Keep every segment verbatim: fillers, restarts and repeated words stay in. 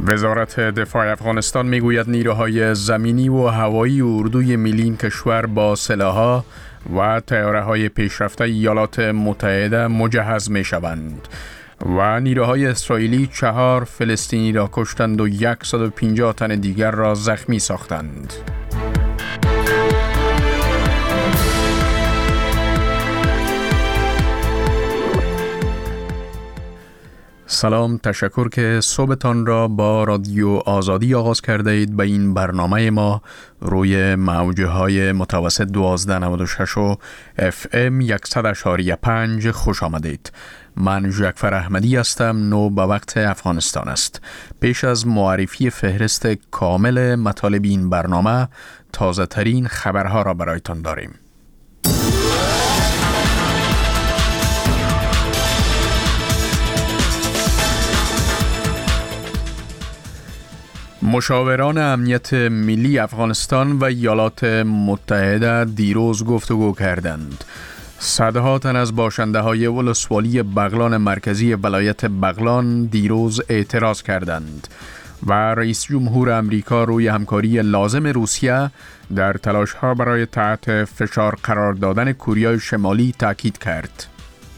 وزارت دفاع افغانستان میگوید نیروهای زمینی و هوایی اردوی ملی این کشور با سلاح‌ها و طیاره‌های پیشرفته ایالات متحده مجهز می‌شوند و نیروهای اسرائیلی چهار فلسطینی را کشتند و صد و پنجاه تن دیگر را زخمی ساختند. سلام، تشکر که صبحتان را با رادیو آزادی آغاز کرده اید. به این برنامه ما روی موجه های متوسط دوازده نود و شش و اف ام صد و پنج خوش آمدید. من جعفر احمدی هستم. نو به وقت افغانستان است. پیش از معرفی فهرست کامل مطالب این برنامه، تازه ترین خبرها را برایتان داریم. مشاوران امنیت ملی افغانستان و ایالات متحده دیروز گفتگو کردند. صدها تن از باشنده های ولسوالی بغلان مرکزی ولایت بغلان دیروز اعتراض کردند و رئیس جمهور امریکا روی همکاری لازم روسیه در تلاش ها برای تحت فشار قرار دادن کره شمالی تاکید کرد.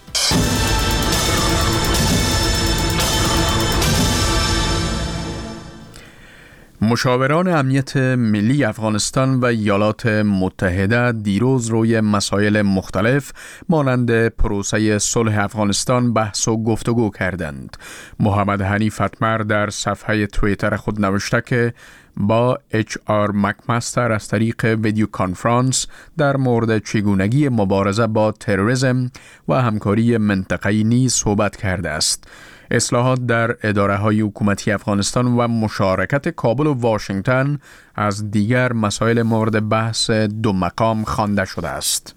مشاوران امنیت ملی افغانستان و ایالات متحده دیروز روی مسائل مختلف مانند پروسه صلح افغانستان بحث و گفتگو کردند. محمد حنیف اتمر در صفحه توییتر خود نوشته که با اچ آر مکمستر از طریق ویدیو کانفرانس در مورد چگونگی مبارزه با تروریسم و همکاری منطقه‌ای نیز صحبت کرده است. اصلاحات در اداره‌های حکومتی افغانستان و مشارکت کابل و واشنگتن از دیگر مسائل مورد بحث دو مقام خوانده شده است.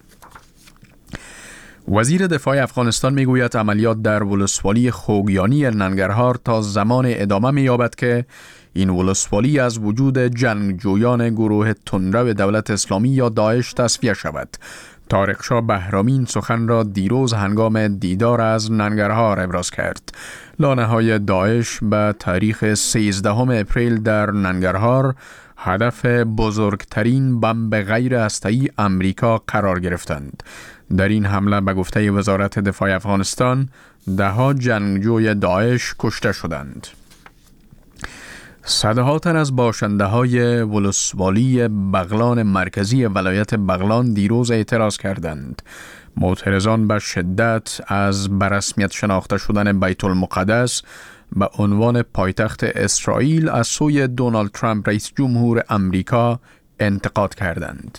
وزیر دفاع افغانستان میگوید عملیات در ولسوالی خوگیانی ننگرهار تا زمان ادامه می‌یابد که این ولسوالی از وجود جنگجویان گروه تندرو دولت اسلامی یا داعش تصفیه شود. طارق شاه بهرامی سخن را دیروز هنگام دیدار از ننگرهار ابراز کرد. لانه‌های داعش به تاریخ سیزدهم اپریل در ننگرهار هدف بزرگترین بمب غیر هسته‌ای امریکا قرار گرفتند. در این حمله به گفته وزارت دفاع افغانستان ده‌ها جنگجوی داعش کشته شدند. صدها تن از باشنده های ولسوالی بغلان مرکزی ولایت بغلان دیروز اعتراض کردند. معترضان به شدت از برسمیت شناخته شدن بیت المقدس به عنوان پایتخت اسرائیل از سوی دونالد ترامپ رئیس جمهور امریکا انتقاد کردند.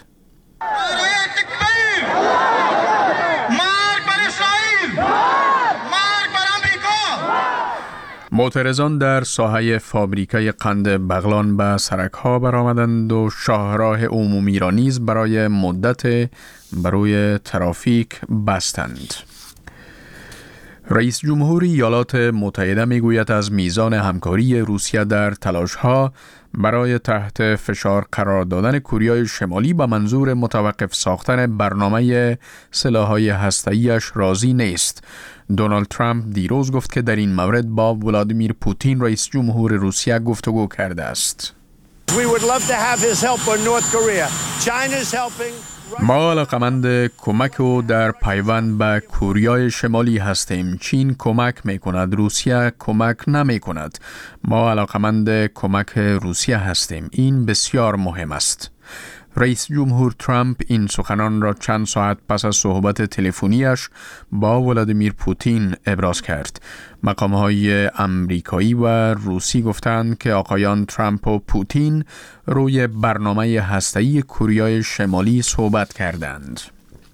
معترضان در ساحه فابریکه قند بغلان به سرک‌ها برآمدند و شاهراه عمومی را نیز برای مدت بروی ترافیک بستند. رئیس جمهور ایالات متحده میگوید از میزان همکاری روسیه در تلاش‌ها برای تحت فشار قرار دادن کره شمالی به منظور متوقف ساختن برنامه سلاح‌های هسته‌ایش راضی نیست. دونالد ترامپ دیروز گفت که در این مورد با ولادیمیر پوتین رئیس جمهور روسیه گفتگو کرده است. ما علاقمند کمک و در پیوند به کره شمالی هستیم. چین کمک می کند، روسیه کمک نمی کند. ما علاقمند کمک روسیه هستیم. این بسیار مهم است. رئیس جمهور ترامپ این سخنان را چند ساعت پس از صحبت تلفنیش با ولادیمیر پوتین ابراز کرد. مقام‌های آمریکایی و روسی گفتند که آقایان ترامپ و پوتین روی برنامه هسته‌ای کره شمالی صحبت کردند.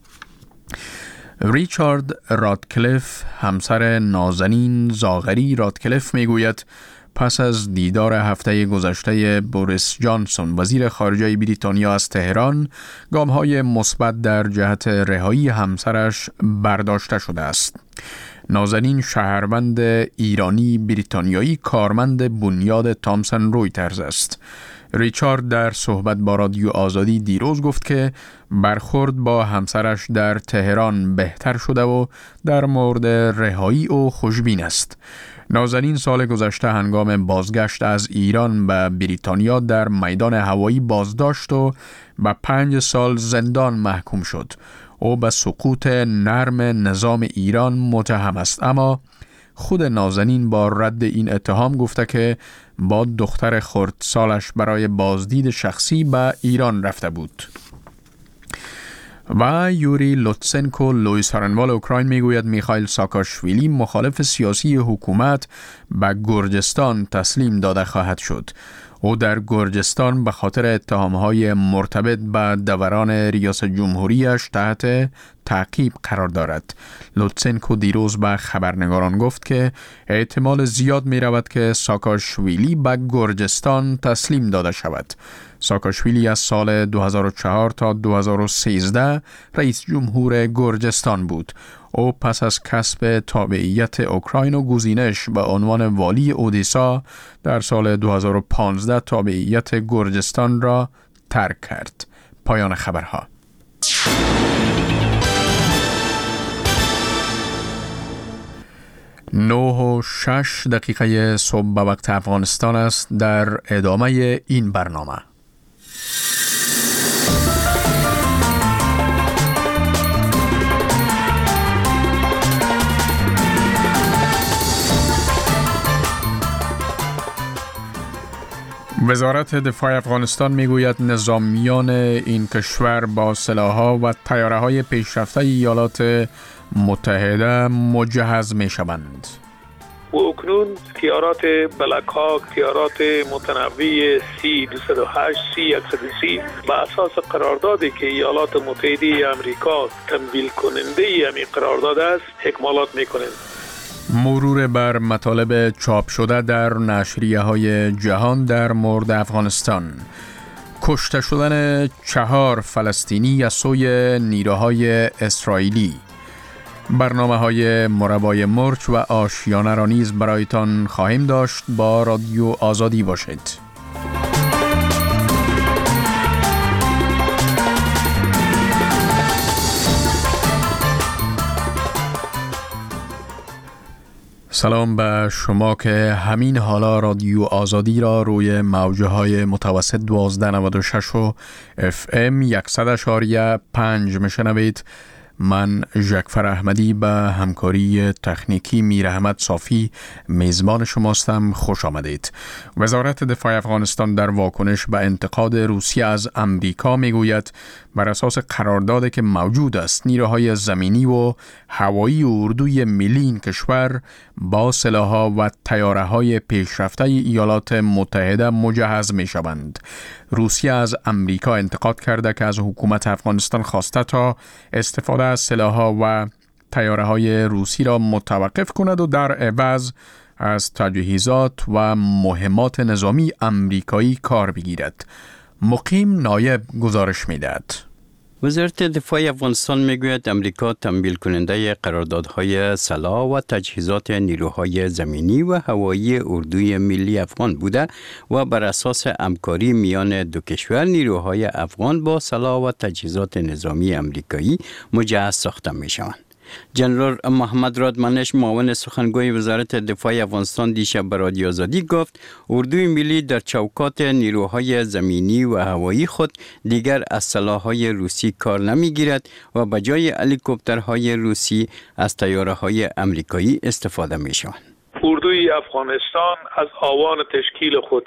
ریچارد رادکلیف، همسر نازنین زاغری رادکلیف میگوید پس از دیدار هفته گذشته بوریس جانسون وزیر خارجه بریتانیا از تهران، گام‌های مثبت در جهت رهایی همسرش برداشته شده است. نازنین شهروند ایرانی بریتانیایی کارمند بنیاد تامسون رویترز است. ریچارد در صحبت با رادیو آزادی دیروز گفت که برخورد با همسرش در تهران بهتر شده و در مورد رهایی او خوشبین است. نازنین سال گذشته هنگام بازگشت از ایران به بریتانیا در میدان هوایی بازداشت و به پنج سال زندان محکوم شد. او به سقوط نرم نظام ایران متهم است، اما خود نازنین با رد این اتهام گفته که با دختر خردسالش برای بازدید شخصی به ایران رفته بود. و یوری لوتسنکو لوئیس هارنوال اوکراین میگوید میخائیل ساکاشویلی مخالف سیاسی حکومت به گرجستان تسلیم داده خواهد شد. او در گرجستان به خاطر اتهامهای مرتبط به دوران ریاست جمهوریش تحت تعقیب قرار دارد. لوتسنکو دیروز به خبرنگاران گفت که احتمال زیاد می رود که ساکاشویلی به گرجستان تسلیم داده شود. ساکاشویلی از سال دو هزار و چهار تا دو هزار و سیزده رئیس جمهور گرجستان بود. او پس از کسب تابعیت اوکراین و گزینش به عنوان والی اودیسا در سال دو هزار و پانزده تابعیت گرجستان را ترک کرد. پایان خبرها. نه و شش دقیقه صبح به وقت افغانستان است. در ادامه این برنامه وزارت دفاع افغانستان میگوید نظامیان این کشور با سلاح‌ها و طیاره‌های پیشرفته ایالات متحده مجهز می‌شوند. و اکنون طیارات بلک هاک، طیارات متنوع سی دویست و هشت، سی صد و سی به اساس قراردادی که ایالات متحده آمریکا تمویل کننده همین قرارداد است اکمالات می‌کنند. مرور بر مطالب چاپ شده در نشریه‌های جهان در مورد افغانستان. کشته شدن چهار فلسطینی از سوی نیروهای اسرائیلی. برنامه‌های مربای مرچ و آشیانه را نیز برایتان خواهیم داشت. با رادیو آزادی باشید. سلام به شما که همین حالا رادیو آزادی را روی موجه های متوسط دوازده نود و شش و اف ام صد و پنج میشنوید. من ژکفر احمدی به همکاری تکنیکی میر احمد صافی میزبان شماستم. خوش آمدید. وزارت دفاع افغانستان در واکنش به انتقاد روسیه از امریکا میگوید بر اساس قراردادی که موجود است نیروهای زمینی و هوایی اردوی ملی این کشور با سلاح‌ها و طیاره‌های پیشرفته ایالات متحده مجهز می‌شوند. روسیه از امریکا انتقاد کرده که از حکومت افغانستان خواسته تا استفاده از سلاح‌ها و طیاره‌های روسی را متوقف کند و در عوض از تجهیزات و مهمات نظامی امریکایی کار بگیرد. مقیم نایب گزارش می‌دهد. وزارت دفاع افغانستان میگوید امریکا تمویل کننده قراردادهای سلاح و تجهیزات نیروهای زمینی و هوایی اردوی ملی افغان بوده و بر اساس همکاری میان دو کشور نیروهای افغان با سلاح و تجهیزات نظامی امریکایی مجهز ساخته میشوند. جنرال محمد رادمنش معاون سخنگوی وزارت دفاع افغانستان دیشب به رادیو آزادی گفت اردوی ملی در چوکات نیروهای زمینی و هوایی خود دیگر از سلاح‌های روسی کار نمی‌گیرد و به جای هلیکوپترهای روسی از طیاره‌های امریکایی استفاده می‌شوند. اردوی افغانستان از آوان تشکیل خود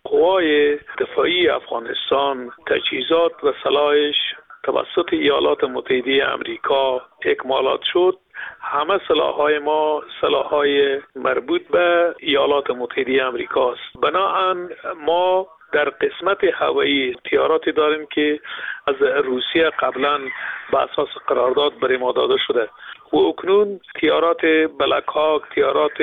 قوای دفاعی افغانستان تجهیزات و سلاحش توسط ایالات متحده آمریکا اکمالات شد. همه سلاح‌های ما سلاح‌های مربوط به ایالات متحده آمریکا است. بنابراین ما در قسمت هوایی طیاراتی داریم که از روسیه قبلا به اساس قرارداد بر ما داده شده و اکنون طیارات بلک هاک، طیارات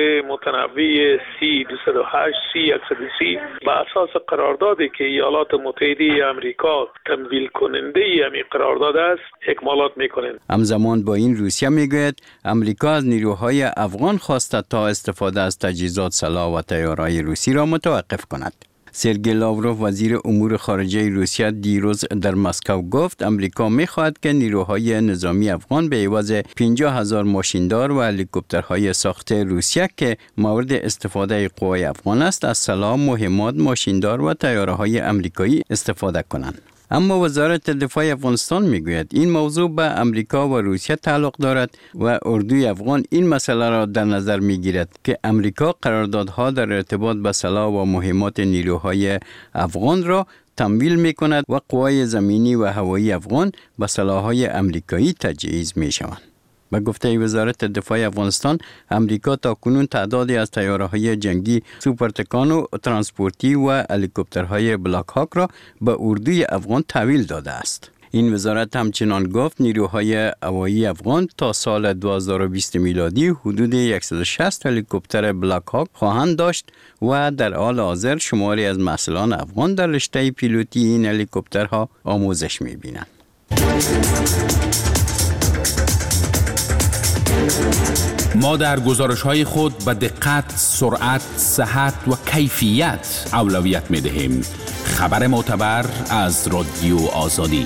متنوع سی دویست و هشت، سی صد و سی به اساس قراردادی که ایالات متحده آمریکا تمویل کننده همین قرارداد است اکمالات میکنند. همزمان با این روسیه میگوید امریکا از نیروهای افغان خواسته تا استفاده از تجهیزات سلاح و طیاره‌های روسی را متوقف کند. سرگئی لاوروف وزیر امور خارجه روسیه دیروز در مسکو گفت امریکا می‌خواهد که نیروهای نظامی افغان به عوض پنجاه هزار ماشیندار و هلیکوپترهای ساخته روسیه که مورد استفاده قوای افغان است از سلاح، مهمات، ماشیندار و طیاره‌های امریکایی استفاده کنند. اما وزارت دفاع افغانستان میگوید این موضوع به امریکا و روسیه تعلق دارد و اردوی افغان این مسئله را در نظر میگیرد که امریکا قراردادها در ارتباط به سلاح و مهمات نیروهای افغان را تمویل میکند و قوای زمینی و هوایی افغان به سلاح‌های امریکایی تجهیز میشوند. به گفته وزارت دفاع افغانستان، امریکا تاکنون تعدادی از طیاره‌های جنگی سوپر تکانو، ترانسپورتی و هلیکوپترهای بلاک هاک را به اردوی افغان تحویل داده است. این وزارت همچنان گفت نیروهای هوایی افغان تا سال دو هزار و بیست میلادی حدود صد و شصت هلیکوپتر بلاک هاک خواهند داشت و در حال حاضر شماری از مسئولان افغان در رشته پیلوتی این هلیکوپترها آموزش می‌بینند. ما در گزارش‌های خود به دقت، سرعت، صحت و کیفیت اولویت می‌دهیم. خبر معتبر از رادیو آزادی.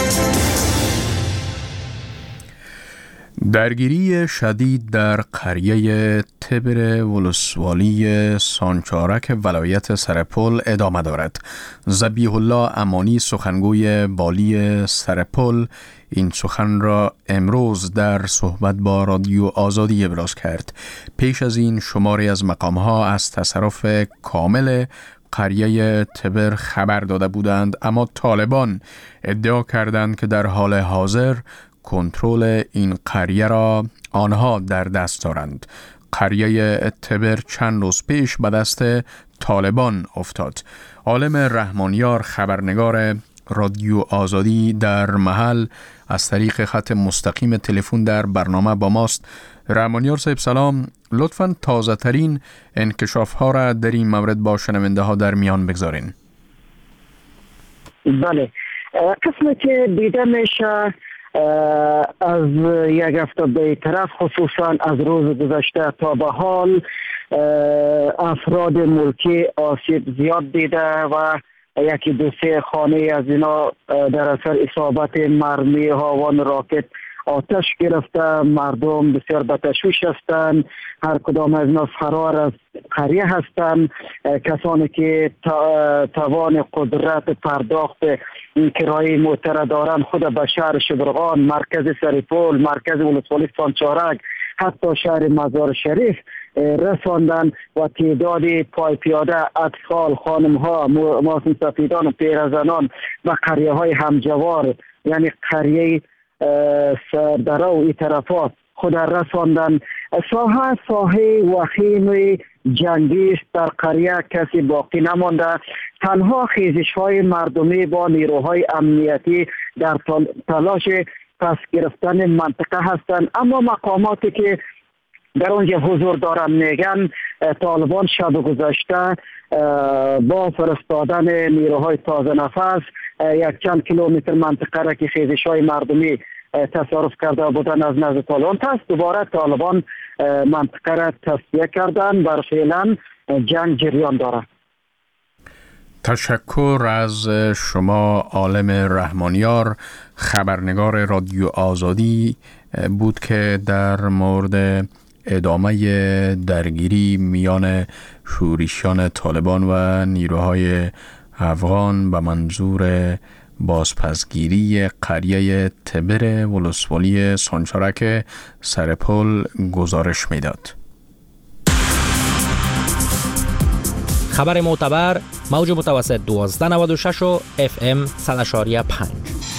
درگیری شدید در قریه تبر ولسوالی سانچارک ولایت سرپل ادامه دارد. ذبیح الله امانی سخنگوی والی سرپل این سخن را امروز در صحبت با رادیو آزادی ابراز کرد. پیش از این شماری از مقام‌ها از تصرف کامل قریه تبر خبر داده بودند، اما طالبان ادعا کردند که در حال حاضر کنترل این قریه را آنها در دست دارند. قریه تبر چند روز پیش به دست طالبان افتاد. عالم رحمانیار خبرنگار رادیو آزادی در محل از طریق خط مستقیم تلفن در برنامه با ماست. رحمانیار صاحب سلام، لطفاً تازه ترین انکشاف ها را در این مورد با شنونده ها در میان بگذارین. بله، قسمی که دیده میشه از یک هفته به طرف، خصوصا از روز گذشته تا به حال افراد ملکی آسیب زیاد دیده و یکی دو سه خانه از اینا در اثر اصابت مرمی هاوان راکت آتش گرفته. مردم بسیار به تشویش هستند. هر کدام از اینا فرار از قریه هستند. کسانی که توان قدرت پرداخت کرایه موتر دارند خود به شهر شبرغان، مرکز سرپل، مرکز ولسوالی سانچارک، حتی شهر مزار شریف رساندن و تعداد پای پیاده، اطفال، خانم ها، ماسن سفیدان و پیرزنان و قریه های همجوار، یعنی قریه سردره و ای طرفات خود رساندن. ساحه ساحه وخیم جنگی است. در قریه کسی باقی نمانده. تنها خیزش های مردمی با نیروهای امنیتی در تلاش پس گرفتن منطقه هستند، اما مقاماتی که در اونجا حضور دارن میگن طالبان شب گذشته با فرستادن نیروهای تازه نفس یک چند کیلومتر منطقه را که خیزش های مردمی تصرف کرده بودن از نزد طالبان، پس دوباره طالبان منطقه را تصفیه کردن. بر فعلا جنگ جریان دارد. تشکر از شما عالم رحمانیار، خبرنگار رادیو آزادی بود که در مورد ادامه درگیری میان شورشیان طالبان و نیروهای افغان به منظور بازپسگیری قریه تبر ولسوالی سانچارک سرپل گزارش میداد. خبر معتبر، موج متوسط دوازده نود و شش و اف ام صد و شش و پنج.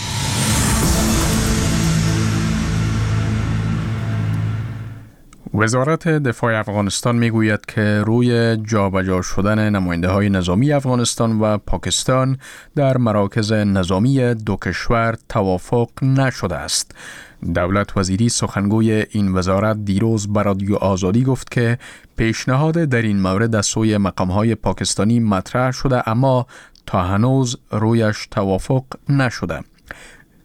وزارت دفاع افغانستان میگوید که روی جابجا شدن نماینده های نظامی افغانستان و پاکستان در مراکز نظامی دو کشور توافق نشده است. دولت وزیری سخنگوی این وزارت دیروز به رادیو آزادی گفت که پیشنهاد در این مورد از سوی مقام‌های پاکستانی مطرح شده، اما تا هنوز رویش توافق نشده.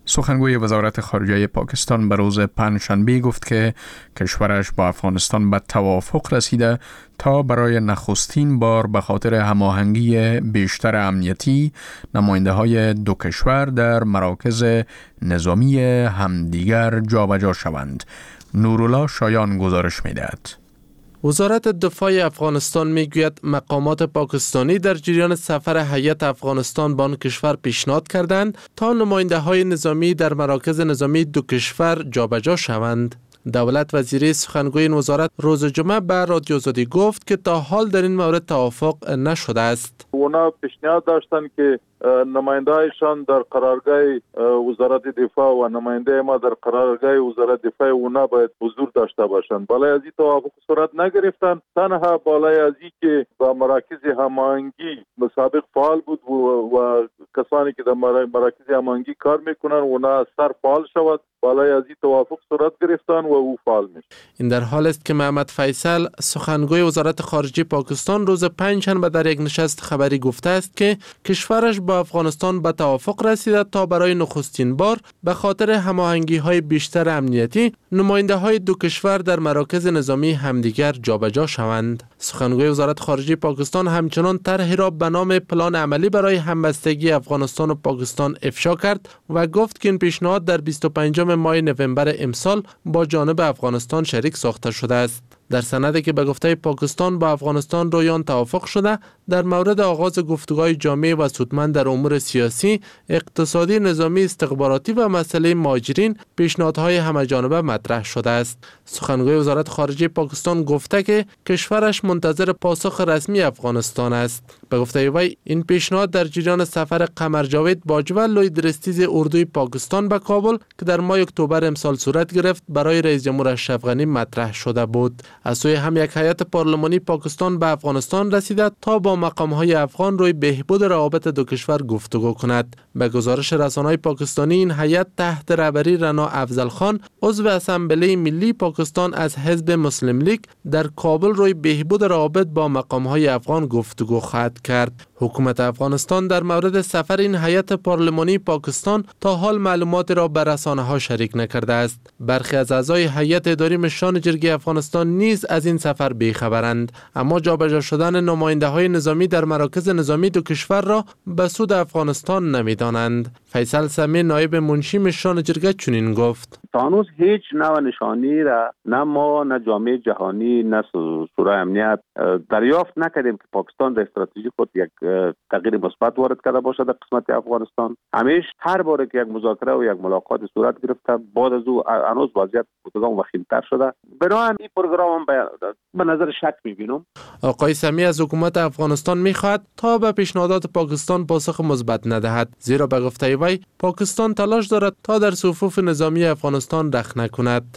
سخنگوی وزارت خارجه پاکستان به روز پنجشنبه گفت که کشورش با افغانستان به توافق رسیده تا برای نخستین بار به خاطر هماهنگی بیشتر امنیتی نماینده های دو کشور در مراکز نظامی همدیگر جابجا شوند. نورالله شایان گزارش می‌دهد. وزارت دفاع افغانستان میگوید مقامات پاکستانی در جریان سفر هیئت افغانستان به آن کشور پیشنهاد کردند تا نماینده های نظامی در مراکز نظامی دو کشور جابجا شوند. دولت وزیری سخنگوی این وزارت روز جمعه به رادیو آزادی گفت که تا حال در این مورد توافق نشده است. اونا پیشنهاد داشتن که نماینده هایشان در قرارگاه وزارت دفاع و نماینده ما در قرارگاه وزارت دفاع اونا باید حضور داشته باشند. بالای از این توافق صورت نگرفتن، تنها بالای از این که با مراکز هماهنگی مسابق فعال بود و, و کسانی که در مراکز هماهنگی کار میکنن اونا سر فعال شود، بالای از این توافق صورت گرفتن و او فعال میشه. این در حال است که محمد فیصل سخنگوی وزارت خارجه پاکستان روز پنجشنبه در یک نشست خبری گفته است که کشورش با افغانستان به توافق رسیده تا برای نخستین بار به خاطر هماهنگی های بیشتر امنیتی نماینده های دو کشور در مراکز نظامی همدیگر جابجا شوند. سخنگوی وزارت خارجه پاکستان همچنان طرحی را به نام پلان عملی برای همبستگی افغانستان و پاکستان افشا کرد و گفت که این پیشنهاد در بیست و پنجم ماه نوامبر امسال با جانب افغانستان شریک ساخته شده است. در سندی که به گفته پاکستان با افغانستان رویان توافق شده در مورد آغاز گفتگوهای جامع و سودمند در امور سیاسی، اقتصادی، نظامی، استخباراتی و مسئله مهاجرین پیشنهادهای همه‌جانبه مطرح شده است. سخنگوی وزارت خارجه پاکستان گفته که کشورش منتظر پاسخ رسمی افغانستان است. به گفته وی این پیشنهاد در جریان سفر قمر جاوید باجوه لوی درستیز اردوی پاکستان به کابل که در ماه اکتبر امسال صورت گرفت برای رئیس جمهور اشرف غنی مطرح شده بود. از سوی هم یک هیئت پارلمانی پاکستان به افغانستان رسیده تا با مقام‌های افغان روی بهبود روابط دو کشور گفتگو کند. به گزارش رسانه‌های پاکستانی این هیئت تحت رهبری رنا افضل خان عضو اسمبلی ملی پاکستان از حزب مسلم لیگ در کابل روی بهبود روابط با مقام‌های افغان گفتگو خواهد کرد. حکومت افغانستان در مورد سفر این هیئت پارلمانی پاکستان تا حال معلومات را به رسانه‌ها شریک نکرده است. برخی از اعضای هیئت اداری مشران جرگه افغانستان نیز از این سفر بی‌خبرند، اما جابجا شدن نماینده‌های نظامی در مراکز نظامی دو کشور را به سود افغانستان نمی‌دانند. فیصل سمی نایب منشی مشران جرگه چنین گفت: تا هنوز هیچ نوع نشانی را نه ما نه جامعه جهانی نه شورای امنیت دریافت نکردیم که پاکستان در استراتژی خود یک تغییر مثبت وارد کرده باشد در قسمت افغانستان. همیشه هر باره که یک مذاکره و یک ملاقات صورت گرفته بعد از او هنوز وضعیت متداوم وخیم‌تر شده. بنابراین این پروگرام به نظر شک می‌بینم. آقای سمی از حکومت افغانستان می‌خواهد تا به پیشنهادات پاکستان پاسخ مثبت ندهد، زیرا به گفته وی پاکستان تلاش دارد تا در صفوف نظامی افغانستان رخ نکند.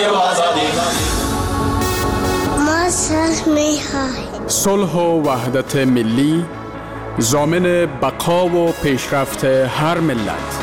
صلح و وحدت ملی ضامن بقا و پیشرفت هر ملت.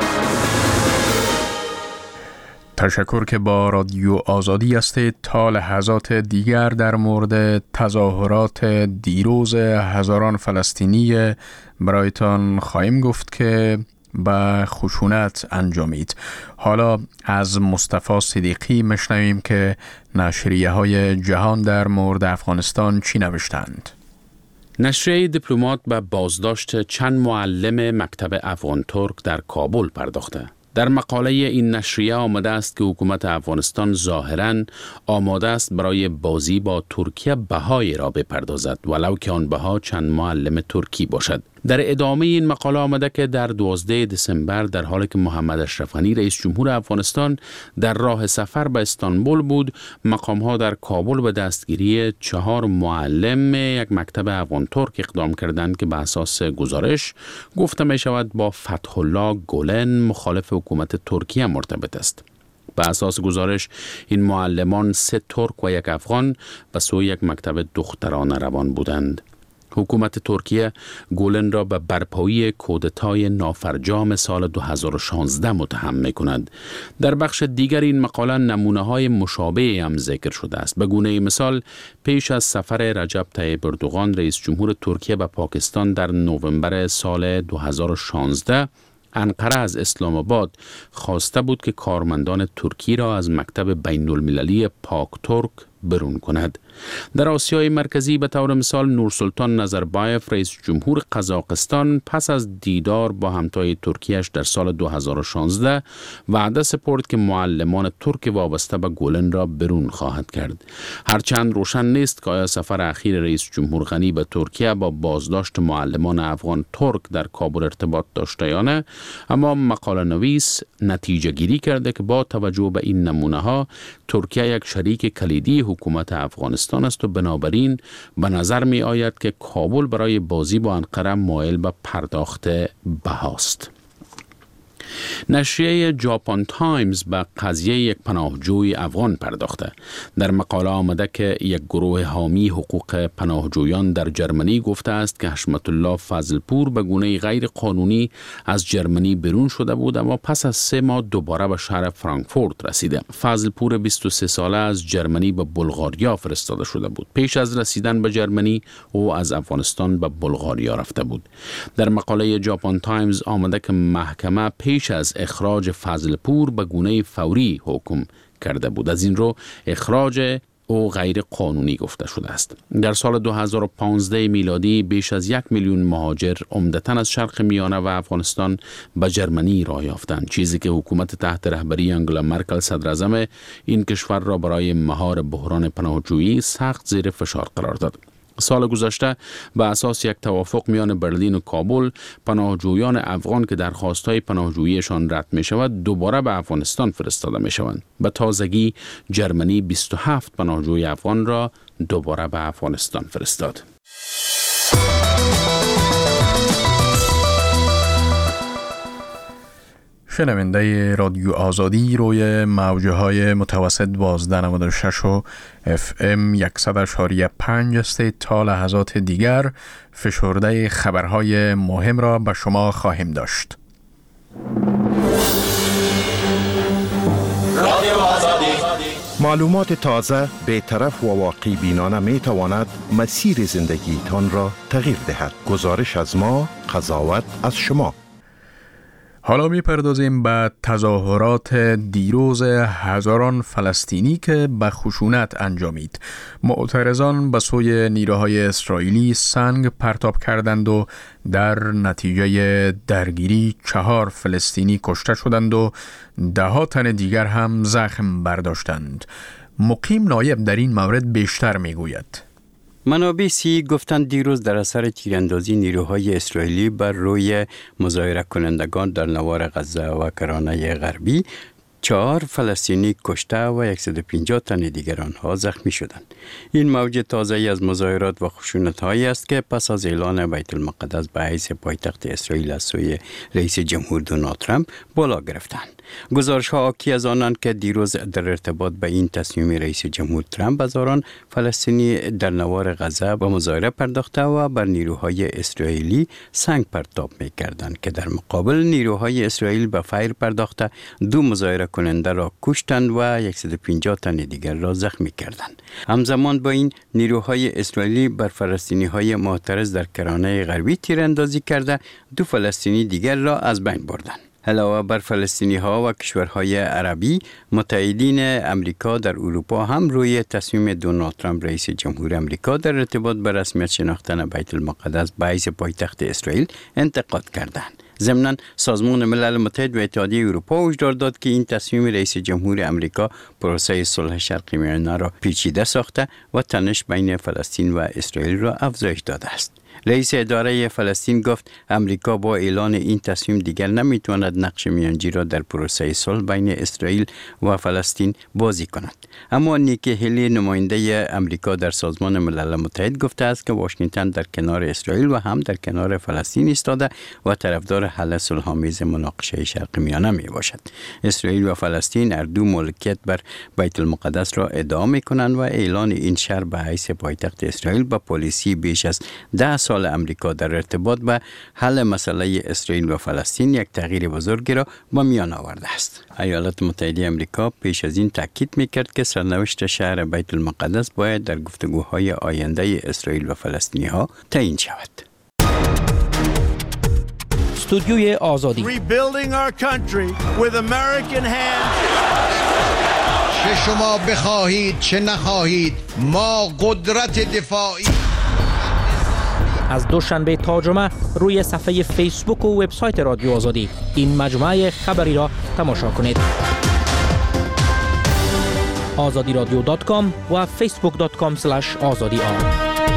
تشکر که با رادیو آزادی هستید. تا لحظات دیگر در مورد تظاهرات دیروز هزاران فلسطینی برایتان خواهیم گفت که به خشونت انجامید. حالا از مصطفی صدیقی مشنویم که نشریه های جهان در مورد افغانستان چی نوشتند. نشریه دیپلمات به بازداشت چند معلم مکتب افغان ترک در کابل پرداخته. در مقاله این نشریه آمده است که حکومت افغانستان ظاهراً آماده است برای بازی با ترکیه بهای را بپردازد، ولو که آن بها چند معلم ترکی باشد. در ادامه این مقاله آمده که در دوازده دسامبر در حالی که محمد اشرف غنی رئیس جمهور افغانستان در راه سفر به استانبول بود، مقام‌ها در کابل به دستگیری چهار معلم یک مکتب افغان ترک اقدام کردند که به اساس گزارش گفته می شود با فتح الله گولن مخالف حکومت ترکیه مرتبط است. به اساس گزارش این معلمان سه ترک و یک افغان به سوی یک مکتب دخترانه روان بودند. حکومت ترکیه گولن را به برپایی کودتای نافرجام سال دو هزار و شانزده متهم می کند. در بخش دیگر این مقاله نمونه های مشابه هم ذکر شده است. به گونه مثال پیش از سفر رجب طیب اردوغان رئیس جمهور ترکیه به پاکستان در نوامبر سال دو هزار و شانزده، انقره از اسلام آباد خواسته بود که کارمندان ترکی را از مکتب بین المللی پاک ترک برون کند. در آسیای مرکزی به طور مثال نورسلطان نظربایف رئیس جمهور قزاقستان پس از دیدار با همتای ترکیش در سال دو هزار و شانزده وعده سپرد که معلمان ترک وابسته به گولن را برون خواهد کرد. هرچند روشن نیست که آیا سفر اخیر رئیس جمهور غنی به ترکیه با بازداشت معلمان افغان ترک در کابل ارتباط داشته یا نه، اما مقاله نویس نتیجه گیری کرده که با توجه به این نمونه ها ترکیه یک شریک کلیدی حکومت افغانستان است و بنابراین به نظر می آید که کابل برای بازی با انقره مایل به پرداخت بهاست. نشریه ژاپن تایمز به قضیه یک پناهجوی افغان پرداخته. در مقاله آمده که یک گروه حامی حقوق پناهجویان در جرمنی گفته است که حشمت الله فضلپور به گونه غیر قانونی از جرمنی برون شده بود، اما پس از سه ماه دوباره به شهر فرانکفورت رسیده. فضلپور بیست و سه ساله از جرمنی به بلغاریا فرستاده شده بود. پیش از رسیدن به جرمنی او از افغانستان به بلغاریا رفته بود. در مقاله ژاپن تایمز آمده که محکمه پیش از اخراج فضلپور به گونه فوری حکم کرده بود. از این رو اخراج او غیر قانونی گفته شده است. در سال دو هزار و پانزده میلادی بیش از یک میلیون مهاجر عمدتاً از شرق میانه و افغانستان به جرمنی راه یافتند، چیزی که حکومت تحت رهبری آنگلا مرکل صدراعظم این کشور را برای مهار بحران پناهجویی سخت زیر فشار قرار داد. سال گذشته به اساس یک توافق میان برلین و کابل، پناهجویان افغان که درخواست‌های پناهجوییشان رد می‌شود دوباره به افغانستان فرستاده می‌شوند. به تازگی جرمنی بیست و هفت پناهجوی افغان را دوباره به افغانستان فرستاد. شنونده رادیو آزادی روی موجه های متوسط دوازده نود و شش و اف ام صد و پنج است. تا لحظات دیگر فشرده خبرهای مهم را به شما خواهیم داشت. رادیو آزادی، معلومات تازه، بی‌طرف و واقعی بینانه می تواند مسیر زندگی تان را تغییر دهد. گزارش از ما، قضاوت از شما. حالا می پردازیم به تظاهرات دیروز هزاران فلسطینی که به خشونت انجامید. معترضان به سوی نیروهای اسرائیلی سنگ پرتاب کردند و در نتیجه درگیری چهار فلسطینی کشته شدند و ده ها تن دیگر هم زخم برداشتند. مقیم نایب در این مورد بیشتر می گوید. منابع سی گفتند دیروز در اثر تیراندازی نیروهای اسرائیلی بر روی مظاهره کنندگان در نوار غزه و کرانه غربی چهار فلسطینی کشته و صد و پنجاه تن دیگر آنها زخمی شدند. این موج تازه‌ای از مظاهرات و خشونت‌هایی است که پس از اعلان بیت المقدس به حیث پایتخت اسرائیل از سوی رئیس جمهور دونالد ترامپ بالا گرفتند. گزارش‌ها حاکی از آنند که دیروز در ارتباط به این تصمیم رئیس جمهور ترامپ هزاران فلسطینی در نوار غزه به مظاهره پرداخته و بر نیروهای اسرائیلی سنگ پرتاب می‌کردند که در مقابل نیروهای اسرائیل به فیر پرداخته دو مظاهره کننده را کشتند و صد و پنجاه تن دیگر را زخمی کردند. همزمان با این نیروهای اسرائیلی بر فلسطینی‌های معترض در کرانه غربی تیراندازی کرده دو فلسطینی دیگر را از بین بردند. علاوه بر فلسطینی ها و کشورهای عربی، متحدین امریکا در اروپا هم روی تصمیم دونالد ترامپ رئیس جمهور امریکا در ارتباط به رسمیت شناختن بیت المقدس به حیث پایتخت اسرائیل انتقاد کردند. ضمناً سازمان ملل متحد و اتحادیه اروپا هشدار داد که این تصمیم رئیس جمهور امریکا پروسه صلح شرق میانه را پیچیده ساخته و تنش بین فلسطین و اسرائیل را افزایش داده است. رئیس اداره فلسطین گفت امریکا با اعلان این تصمیم دیگر نمیتواند نقش میانجی را در پروسه صلح بین اسرائیل و فلسطین بازی کند. اما نیکی هلی نماینده امریکا در سازمان ملل متحد گفته است که واشنگتن در کنار اسرائیل و هم در کنار فلسطین ایستاده و طرفدار حل صلح‌آمیز مناقشه شرق میانه می باشد. اسرائیل و فلسطین هر دو مالکیت بر بیت المقدس را ادعا می کنند و اعلان این شهر به حیث پایتخت اسرائیل با پالیسی بیش از ده سال امریکا در ارتباط به حل مسئله اسرائیل و فلسطین یک تغییر بزرگی را با میان آورده است. ایالات متحده امریکا پیش از این تاکید می‌کرد که سرنوشت شهر بیت المقدس باید در گفتگوهای آینده اسرائیل و فلسطینی‌ها تعیین شود. استودیوی آزادی. Rebuilding our country with American hands. چه شما بخواهید چه نخواهید ما قدرت دفاعی. از دوشنبه تا جمعه روی صفحه فیسبوک و وبسایت رادیو آزادی این مجموعه خبری را تماشا کنید. آزادی رادیو دات کام و فیسبوک دات کام اسلش آزادی آر.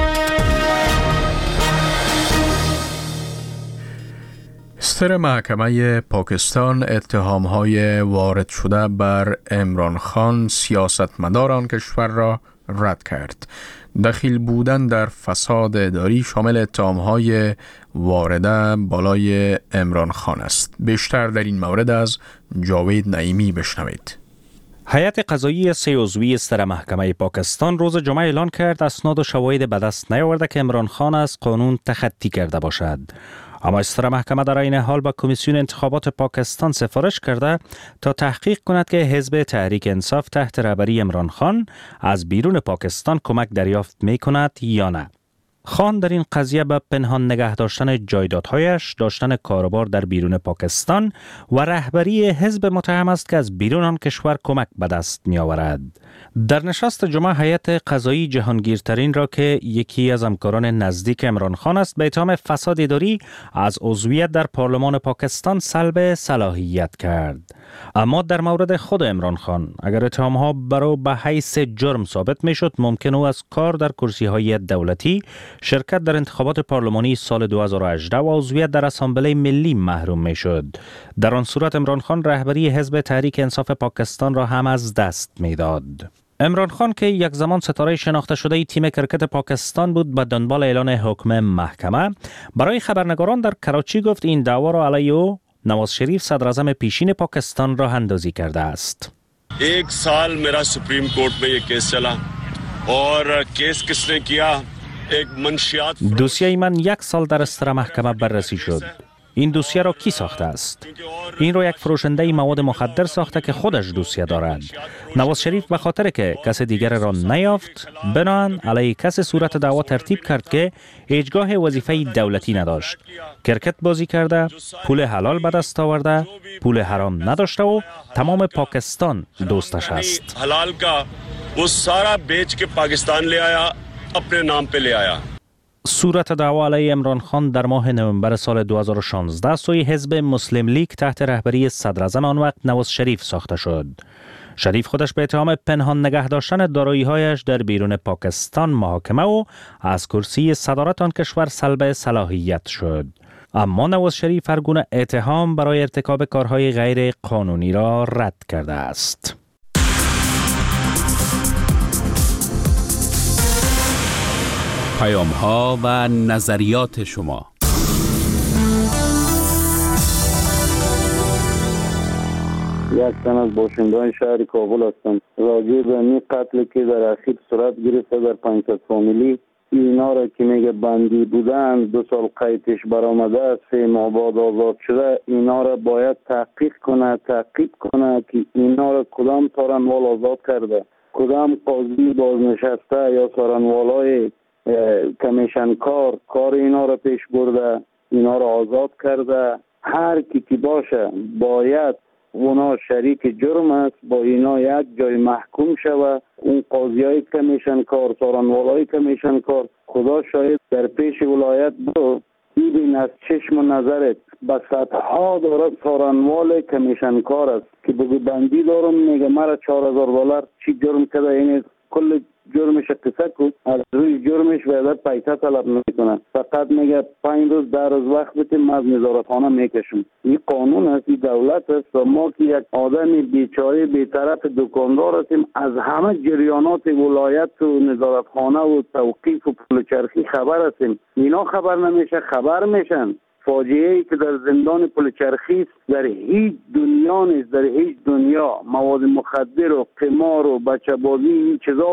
صدر محکمه پاکستان اتهام‌های وارد شده بر عمران خان سیاستمدار آن کشور را رد کرد. دخیل بودن در فساد اداری شامل اتهام‌های وارده بالای عمران خان است. بیشتر در این مورد از جاوید نعیمی بشنوید. هیئت قضایی سه عضوی صدر محکمه پاکستان روز جمعه اعلان کرد اسناد و شواهد به دست نیاورده که عمران خان از قانون تخطی کرده باشد. اما صدر محکمه در این حال با کمیسیون انتخابات پاکستان سفارش کرده تا تحقیق کند که حزب تحریک انصاف تحت رهبری عمران خان از بیرون پاکستان کمک دریافت می کند یا نه. خان در این قضیه به پنهان نگه داشتن جایدادهایش، داشتن کاروبار در بیرون پاکستان و رهبری حزب متهم است که از بیرون آن کشور کمک به دست می آورد. در نشست جمعه هیئت قضایی جهانگیرترین را که یکی از همکاران نزدیک عمران خان است به اتهام فساد اداری از عضویت در پارلمان پاکستان سلب صلاحیت کرد. اما در مورد خود عمران خان اگر اتهام‌ها برای به حیث جرم ثابت میشد ممکن او از کار در کرسی‌های دولتی، شرکت در انتخابات پارلمانی سال دو هزار و هجده و عضویت در اسامبله ملی محروم میشد. در آن صورت عمران خان رهبری حزب تحریک انصاف پاکستان را هم از دست میداد. عمران خان که یک زمان ستاره شناخته شده تیم کرکت پاکستان بود به دنبال اعلان حکم محکمه برای خبرنگاران در کراچی گفت این دعوا را علیه او نواز شریف صدر اعظم پیشین پاکستان راه اندازی کرده است. एक साल मेरा सुप्रीम कोर्ट में ये केस चला और केस किसने किया एक मंशियात دوسیه من یک سال در استر محکمه بررسی شد. این دوسیه را کی ساخته است؟ این را یک فروشنده مواد مخدر ساخته که خودش دوسیه دارد. نواز شریف به خاطر که کس دیگر را نیافت بناهن علیه کس صورت دعوا ترتیب کرد که هیچگاه وظیفه دولتی نداشت. کرکت بازی کرده، پول حلال به دست آورده، پول حرام نداشته و تمام پاکستان دوستش است. حلال کا वो सारा बेच के पाकिस्तान ले आया अपने नाम पे ले आया. صورت دعوا علیه عمران خان در ماه نوامبر سال دو هزار و شانزده سوی حزب مسلم لیگ تحت رهبری صدر اعظم آن وقت نواز شریف ساخته شد. شریف خودش به اتهام پنهان نگه داشتن دارایی‌هایش در بیرون پاکستان محاکمه و از کرسی صدارت آن کشور سلب صلاحیت شد. اما نواز شریف هر گونه اتهام برای ارتکاب کارهای غیر قانونی را رد کرده است. پیام ها و نظریات شما. یک تن از باشندگان شهر کابل هستم. راجع به این قتل که در اخیر صورت گرفته در پنجصد فامیلی، اینا را که میگه بندی بودن دو سال قیدش برآمده است، سه ماه بعد آزاد شده، اینا را باید تحقیق کنه تحقیق کنه که اینا را کدام سارنوال آزاد کرده، کدام قاضی بازنشسته یا سارنوالای کمیشن کار کار اینا را پیش برده، اینا را آزاد کرده. هر کی که باشه باید اونا شریک جرم است، با اینا یک جای محکوم شود. اون قاضی های کمیشن کار، سارنوال های کمیشن کار، خدا شاید در پیش ولایت برو ببین از چشم و نظرت به صدها دارد سارنوال کمیشن کار است که بگو بندی دارم میگه مرا چهار هزار دلار چی جرم کرده، این کل جرمش قصه کن، از روی جرمش باید پیسه طلب میکنه، فقط میگه پنج روز در روز وقت بتیم از نظارتخانه میکشم. این قانون است، این دولت است و ما که یک آدم بیچاره بیطرف دکاندار هستیم از همه جریانات ولایت و نظارتخانه و توقیف و پلچرخی خبر هستیم. اینا خبر نمیشه، خبر میشن. فاجعه ای که در زندان پلچرخی است در هیچ دنیا نیست، در هیچ دنیا. مواد مخدر و قمار و بچه بازی این چیزا.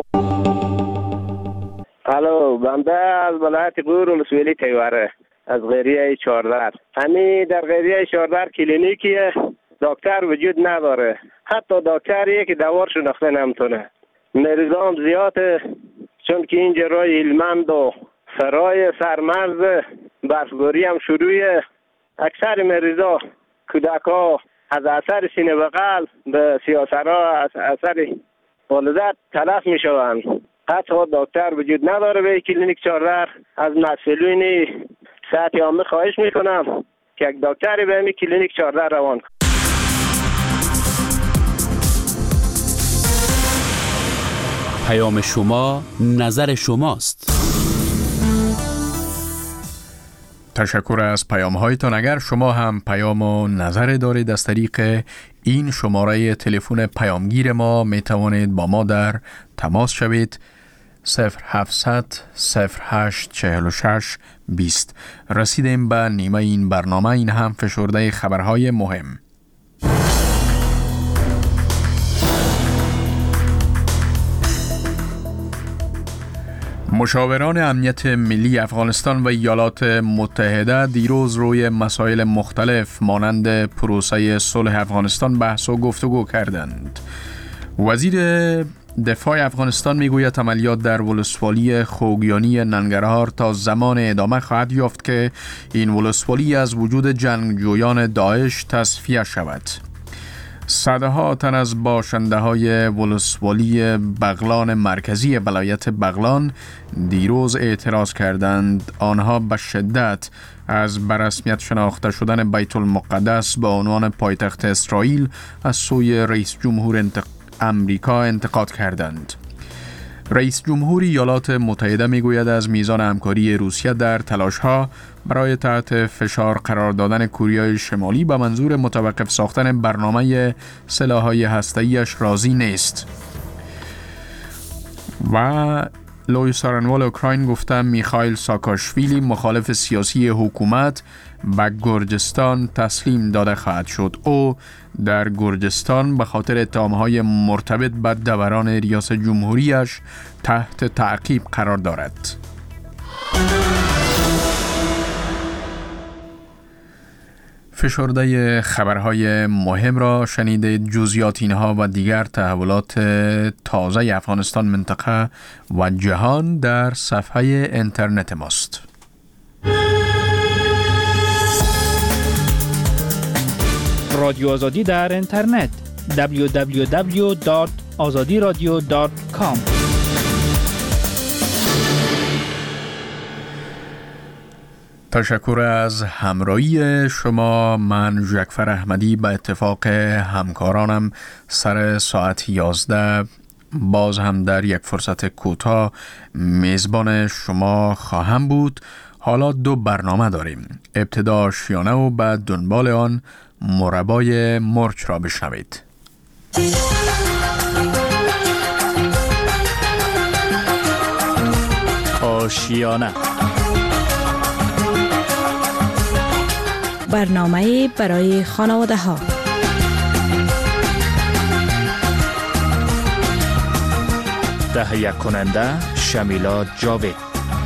الو، بنده از ولایت غور ولسوالی تیوره از غیریه چهارده. همین در غیریه چهارده کلینیکی دکتر وجود نداره، حتی دکتری که دوار شناخته نمیتونه. مریضام زیاده چون که اینجا رای هلمند و سرای سرمرز برفگوری هم شروعه. اکثر مریضا کودک‌ها از اثر سینه بغل به سیاست‌ها از اثر والدت تلف می‌شوند. حتی دکتر وجود نداره به کلینیک چهارده. از مسئولین صحت عامه خواهش میکنم که یک دکتری به همین کلینیک چهارده روان کنه. پیام شما نظر شماست. تشکر از پیام هایتان. اگر شما هم پیام و نظر دارید از طریق این شماره تلفن پیامگیر ما می توانید با ما در تماس شوید. صفر هفتصد صفر هشت چهل و شش بیست. رسیدیم به نیمه این برنامه. این هم فشرده خبرهای مهم. مشاوران امنیت ملی افغانستان و ایالات متحده دیروز روی مسائل مختلف مانند پروسه صلح افغانستان بحث و گفتگو کردند. وزیر دفاع افغانستان میگوید عملیات در ولسوالی خوگیانی ننگرهار تا زمان ادامه خواهد یافت که این ولسوالی از وجود جنگجویان داعش تصفیه شود. صدها تن از باشنده های ولسوالی بغلان مرکزی ولایت بغلان دیروز اعتراض کردند. آنها به شدت از برسمیت شناخته شدن بیت المقدس به عنوان پایتخت اسرائیل از سوی رئیس جمهور انتق... امریکا انتقاد کردند. رئیس جمهور ایالات متحده میگوید از میزان همکاری روسیه در تلاش‌ها برای تحت فشار قرار دادن کره شمالی به منظور متوقف ساختن برنامه سلاح‌های هسته‌ایش راضی نیست. و لوئیس آرنوال اوکراین گفته میخائیل ساکاشویلی مخالف سیاسی حکومت به گرجستان تسلیم داده خواهد شد. او در گرجستان به خاطر اتهام‌های مرتبط به دوران ریاست جمهوریش تحت تعقیب قرار دارد. فشرده خبرهای مهم را شنیدید. جزئیات اینها و دیگر تحولات تازه افغانستان، منطقه و جهان در صفحه اینترنت ماست. رادیو آزادی در اینترنت دبلیو دبلیو دبلیو دات آزادی رادیو دات کام. تشکر از همراهی شما. من جعفر احمدی به اتفاق همکارانم سر ساعت یازده باز هم در یک فرصت کوتاه میزبان شما خواهم بود. حالا دو برنامه داریم. ابتدا شیانه و بعد دنبال آن مربای مرچ را بشنوید. آشیانه، برنامه برای خانواده ها. تهیه کننده شمیلا جاوید.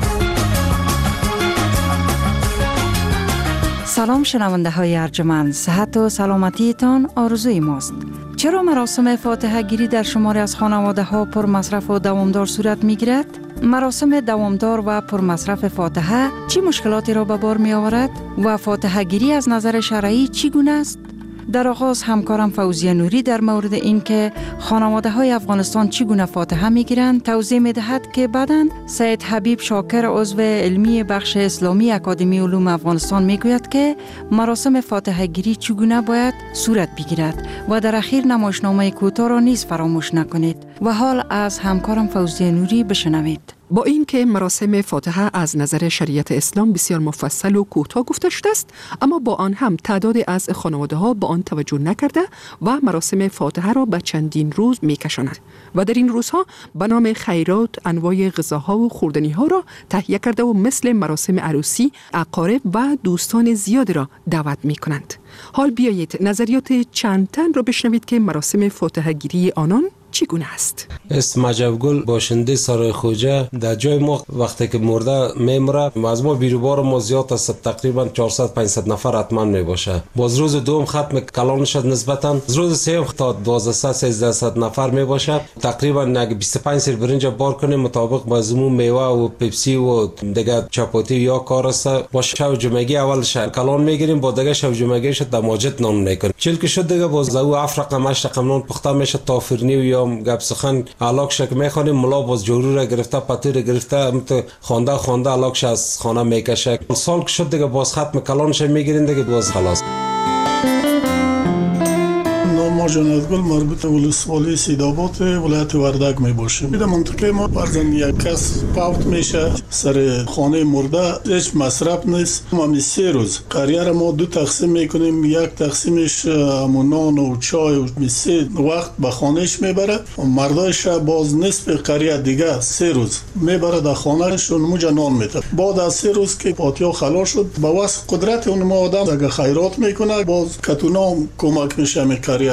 سلام شنونده های ارجمند، صحت و سلامتیتان آرزوی ماست. چرا مراسم فاتحه گیری در شماری از خانواده ها پر مصرف و دوامدار صورت می گیرد؟ مراسم دوامدار و پر مصرف فاتحه چی مشکلاتی را به بار می آورد و فاتحه گیری از نظر شرعی چی گونه است؟ در آغاز همکارم فوزیه نوری در مورد این که خانواده های افغانستان چگونه فاتحه می گیرند توضیح می دهد که بعداً سید حبیب شاکر عضو علمی بخش اسلامی اکادمی علوم افغانستان می گوید که مراسم فاتحه گیری چگونه باید صورت بگیرد و در اخیر نمایشنامه کوتاه را نیز فراموش نکنید. و حال از همکارم فوزیه نوری بشنوید. با این که مراسم فاتحه از نظر شریعت اسلام بسیار مفصل و کوتاه گفته شده است، اما با آن هم تعداد از خانواده ها با آن توجه نکرده و مراسم فاتحه را به چندین روز می کشانند و در این روزها به نام خیرات انواع غذاها و خوردنی ها را تهیه کرده و مثل مراسم عروسی اقارب و دوستان زیاد را دعوت می کنند. حال بیایید نظریات چند تن را بشنوید که مراسم فاتحه گیری آنان چگونه است؟ اسم مجبگل باشنده سرای خوجه در جای ما وقتی که مرده میمره از ما بیروبار ما زیاد است، تقریبا چهارصد پانصد نفر حتما میباشه. باز روز دوم ختم کلان شد نسبتا، روز سوم تا دوازده سیزده نفر میباشه. تقریبا نگ بیست و پنج سر برنج بار کنیم مطابق با زمون میوه و پپسی و دیگه چپاتی یا کار است. با شب جمعگی اولش کلان میگیریم، با دیگه شب جمعگیش دماجت نان میکنیم. چیل که شد دیگه باز او هفت رقم هشت رقم نان پخته میشه تا فرنی و یا گپ سخن علاق شک میخوانیم. ملا باز جورو را گرفته پتو را گرفته مت خوانده خوانده علاقش از خانه میکشه. سال که شد دیگه باز ختم کلانش میگیریم دیگه باز خلاص. ما جنازگل مربوط به ولسوالی سیدآباد ولایت وردک می باشیم. در منطقه ما فرضاً یک کس فوت میشه سر خانه مرده هیچ مصرف نیست. ما می سه روز قریه را ما دو تقسیم میکنیم، یک تقسیمش نان و چای و می سه وقت به خانهش میبره، مردایش باز نصف قریه دیگه سه روز میبره در خانهش و نموجه نان میده. بعد از سه روز که فاتحه خلاص شد به واسه قدرت اون ما آدم اگه خیرات میکنه باز کتونا کمک میشه می قریه.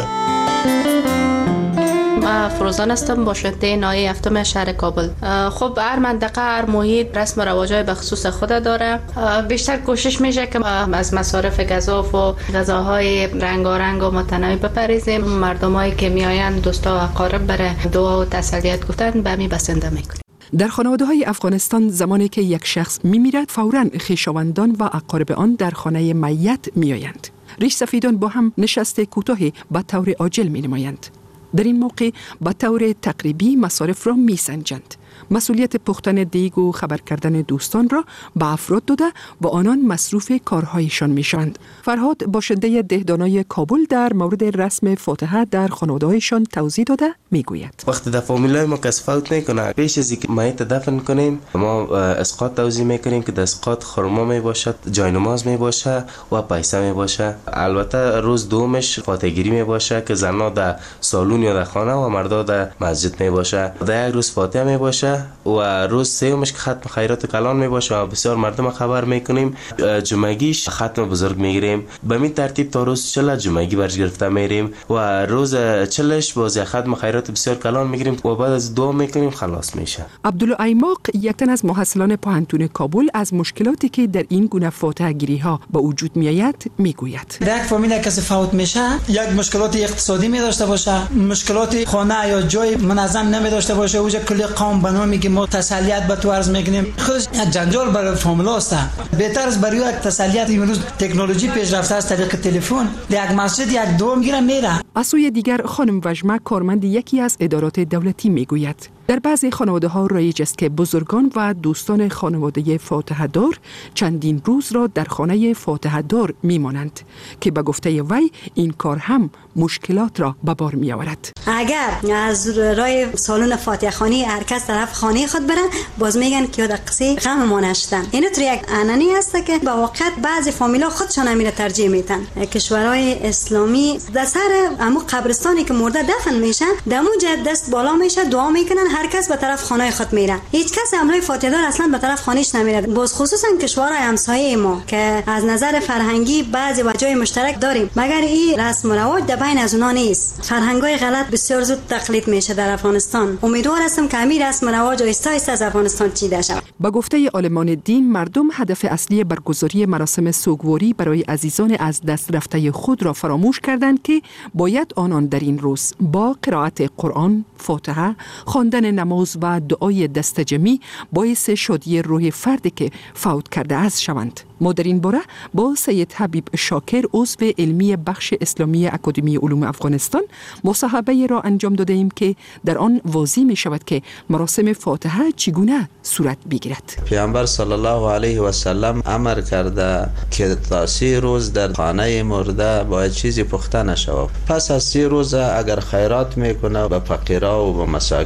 من فروزان هستم، باشنده ناحیه هفتم شهر کابل. خب هر منطقه هر محیط رسم و رواجای به خصوص خود داره. بیشتر کوشش میشه که از مصارف گزاف و غذاهای رنگارنگ و متنوع بپریزیم. مردمایی که میآیند دوستا و اقارب برای دعا و تسلیت گفتن به می بسنده میکنیم. در خانواده های افغانستان زمانی که یک شخص میمیرد فوراً خویشاوندان و اقارب آن در خانه میت میآیند. ریش سفیدان با هم نشست کوتاهی به طور عاجل می نمایند. در این موقع به طور تقریبی مصارف را می سنجند. مسئولیت پختن دیگ و خبر کردن دوستان را به افراد داده و آنان مصروف کارهایشان می شوند. فرهاد باشنده دهدانای کابل در مورد رسم فاتحه در خانواده‌هایشان توضیح داده می گوید. وقتی در فامیلای ما کس فوت میکنه پیش از اینکه میت دفن کنیم ما اسقاط توزیع میکنیم که در اسقاط خرما می باشد، جای نماز می باشه و پیسه می باشه. البته روز دومش فاتحه گیری می باشه که زنها در سالن یا در خانه و مردا در مسجد می باشه. در یک روز فاتحه می باشه و روز سومش که ختم خیرات کلان می باشه و بسیار مردم خبر میکنیم. جمعگیش ختم بزرگ میگیریم. به این ترتیب تا روز چله جمعگی برش گرفته میریم و روز چلش باز ختم خیرات بسیار کلان میگیریم و بعد از دعا میکنیم خلاص میشه. عبدالله ایماق یک تن از محصلان پوهنتون کابل از مشکلاتی که در این گونه فاتحه گیری ها به وجود میآید میگوید. در یک فامیل کسی فوت میشه یک مشکلات اقتصادی می داشته باشه، مشکلات خانه یا جای منظم نمی داشته باشه، اوجا کلی قوم بنا میگه ما تسلیت به تو عرض میکنیم. خودش یک جنجال برای فامیل است. بهتر است برای یک تسلیت امروز تکنولوژی پیشرفته از طریق تلفن یک مسجد یک دو میگیره میره. از سوی دیگر خانم وجمه کارمند یکی از ادارات دولتی میگوید در بعضی خانواده ها رایج است که بزرگان و دوستان خانواده فاتحه دار چندین روز را در خانه فاتحه دار میمانند که به گفته وی این کار هم مشکلات را به بار می آورد. اگر از رای سالن فاتحه خانی هر کس طرف خانه خود برن باز میگن که یاد قصه غم ما نشدن. اینو تو یک انانی هست که با واقعیت بعضی فامیلا خودشان امیر ترجیح میدن. کشورهای اسلامی در سر امو قبرستانی که مرده دفن میشن دمو جد دست بالا میشه دعا میکنن، هر کس به طرف خانه خود میره. هیچ کس امروی فاتحه دار اصلا به طرف خانهش نمیره. باز خصوصا کشورهای همسایه ما که از نظر فرهنگی بعضی وجای مشترک داریم مگر این رسم و رواج در بین از اونا نیست. فرهنگای غلط بسیار زود تقلید میشه در افغانستان. امیدوار هستم که همین رسم و رواج آهسته آهسته از افغانستان چیده شود. با گفته عالمان دین مردم هدف اصلی برگزاری مراسم سوگواری برای عزیزان از دست رفته خود را فراموش کردند که باید آنان در این روز با قرائت قرآن، فاتحه، خواندن نماز و دعای دستجمی باعث شادی روح فردی که فوت کرده است شوند. ما در این باره با سید حبیب شاکر عضو علمی بخش اسلامی اکادمی علوم افغانستان مصاحبه را انجام داده ایم که در آن واضح می شود که مراسم فاتحه چگونه صورت بگیرد. پیامبر صلی الله علیه و سلم امر کرده که تا سی روز در خانه مرده باید چیزی پخته نشود. پس از سی روز اگر خیرات میکنه به فقیرا و به مساکین و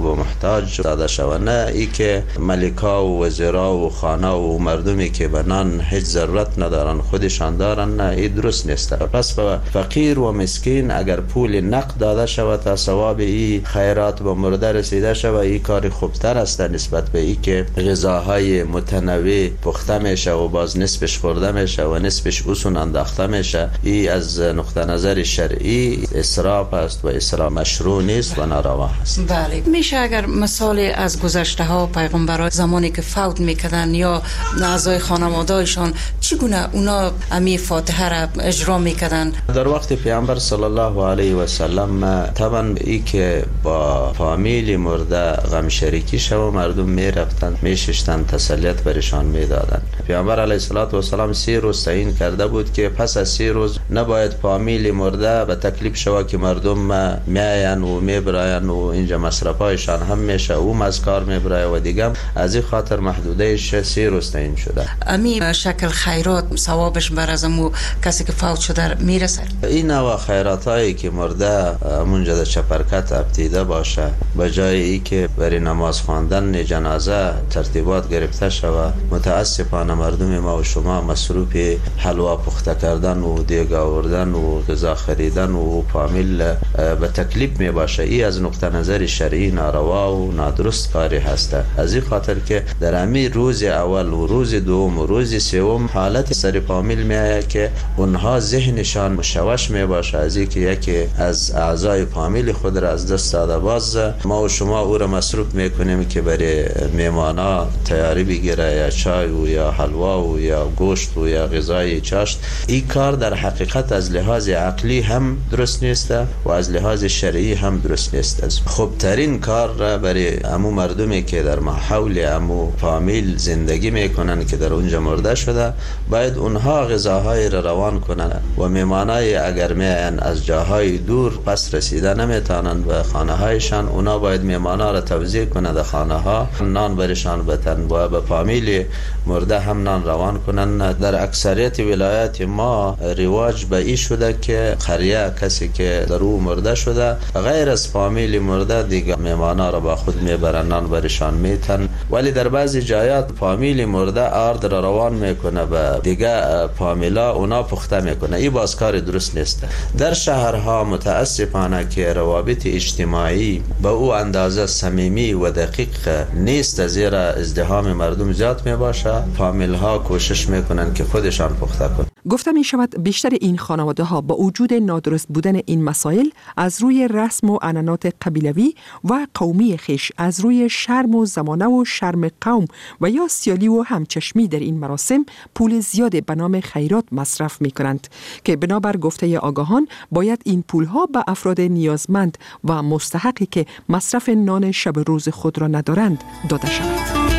و محتاج داده شود، نه ای که ملکا و وزرا و خانه و مردمی که به نان هیچ ضرورت ندارن خودشان دارن، نه این درست نیست. پس به فقیر و مسکین اگر پول نقد داده شود تا ثواب این خیرات به مرده رسیده شود، این کار خوبتر است نسبت به ای که غذاهای متنوع پخته میشه و باز نصفش خورده میشه و نصفش اوسون انداخته میشه. این از نقطه نظر شرعی اسراف است و اسراف مشروع نیست و ناروا است. بله، میشه اگر مثال از گذشته ها پیغمبران زمانی که فوت میکردن یا اعضای خانواده‌شان چگونه اونا امی فاتحه را اجرا میکردن؟ در وقت پیامبر صلی الله علیه و سلم طبعا ای که با فامیل مرده غم شریکی شو مردم میرفتن میششتن تسلیت برشان میدادن. پیامبر علیه الصلاة و سلام سی روز تعیین کرده بود که پس از سی روز نباید فامیل مرده به تکلیف شود که مردم میاین و میبراین و اینجا مصرفایشان هم میشه او از کار میبرای و دیگه از این خاطر محدودهش سی روز تعیین شده. امی شکل خیرات ثوابش بر از امو کسی که فوت شده میرسه؟ این نوع خیرات هایی که مرده منجا در چپرکت ابتیده باشه به جای ای که برای نماز خواندن جنازه ترتیبات گرفته شود، متاسفانه مردم ما و شما مصروف حلوا پخته کردن و دیگ آوردن و غذا خریدن و فامیل به تکلیف می باشه. ای از نقطه نظر شرعی ناروا و نادرست کاری هست. از این خاطر که در امی روز اول و روز دوم و روز سوم حالت سر فامیل می آید که اونها ذهنشان مشوش می باشه از اینکه یکی از اعضای فامیل خود را از دست داده. باز ما و شما او را مصروف میکنیم که برای میمانا تیاری بگیره یا چای و یا حلوا و یا گوشت و یا غذای چاشت. این کار در حقیقت از لحاظ عقلی هم درست نیست و از لحاظ شرعی هم درست نیست. خوبترین کار را برای امو مردمی که در محول امو فامیل زندگی میکنن که در اونجا مرده شده باید اونها غذاهای را روان کنن و میمانای اگر میان از جاهای دور پس رسیده نمیتونن به خانه هایشان، اونا باید میمانا را توزیع کنند در خانه ها، نان برشان بتن و به فامیل مرده هم نان روان کنن. در اکثریت ولایات ما رواج به این شده که قریه کسی که در او مرده شده غیر از فامیل مرده دیگه میمانا را با خود میبرن نان برشان میتن، ولی در بعضی جایات فامیل مرده آرد را روان میکنه به دیگه فامیلا اونا پخته میکنه. این باز کار درست نیست. در شهرها متاسفانه که روابط اجتماعی به او اندازه صمیمی و دقیق نیست، زیرا ازدحام مردم زیاد می باشه، فامیل ها کوشش میکنن که خودشان پخته کنن. گفته می شود بیشتر این خانواده ها با وجود نادرست بودن این مسائل از روی رسم و عنعنات قبیلوی و قومی خیش، از روی شرم و زمانه و شرم قوم و یا سیالی و همچشمی در این مراسم پول زیاد به نام خیرات مصرف می کنند که بنابر گفته آگاهان باید این پول ها به افراد نیازمند و مستحقی که مصرف نان شب روز خود را ندارند داده شود.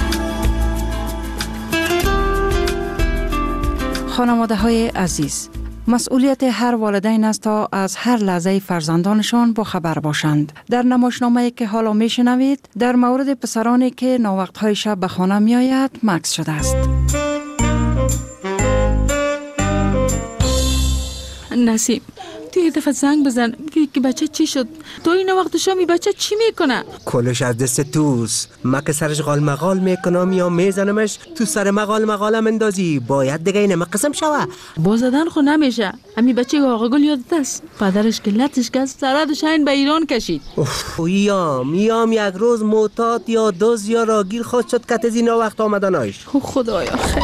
خانواده های عزیز، مسئولیت هر والدین است تا از هر لحظه فرزندانشان با خبر باشند. در نمایشنامه‌ای که حالا میشنوید در مورد پسرانی که ناوقت‌های شب به خانه میآید مکث شده است. نسیم، تو یه دفعه زنگ بزن بگی که بچه چی شد. تو این وقت شامی بچه چی میکنه؟ کلش از دست توست. ما که سرش غال مغال میکنم یا میزنمش تو سر مغال مغالم اندازی. باید دیگه اینه قسم شوه. با زدن خو نمیشه. امی بچه آقا گل یادت است. پدرش که لطش که سرادش این به ایران کشید. اوه یام یام یک روز معتاد یا دوز یا راگیر خود شد که از این وقت آمدنایش. خدایا خیر.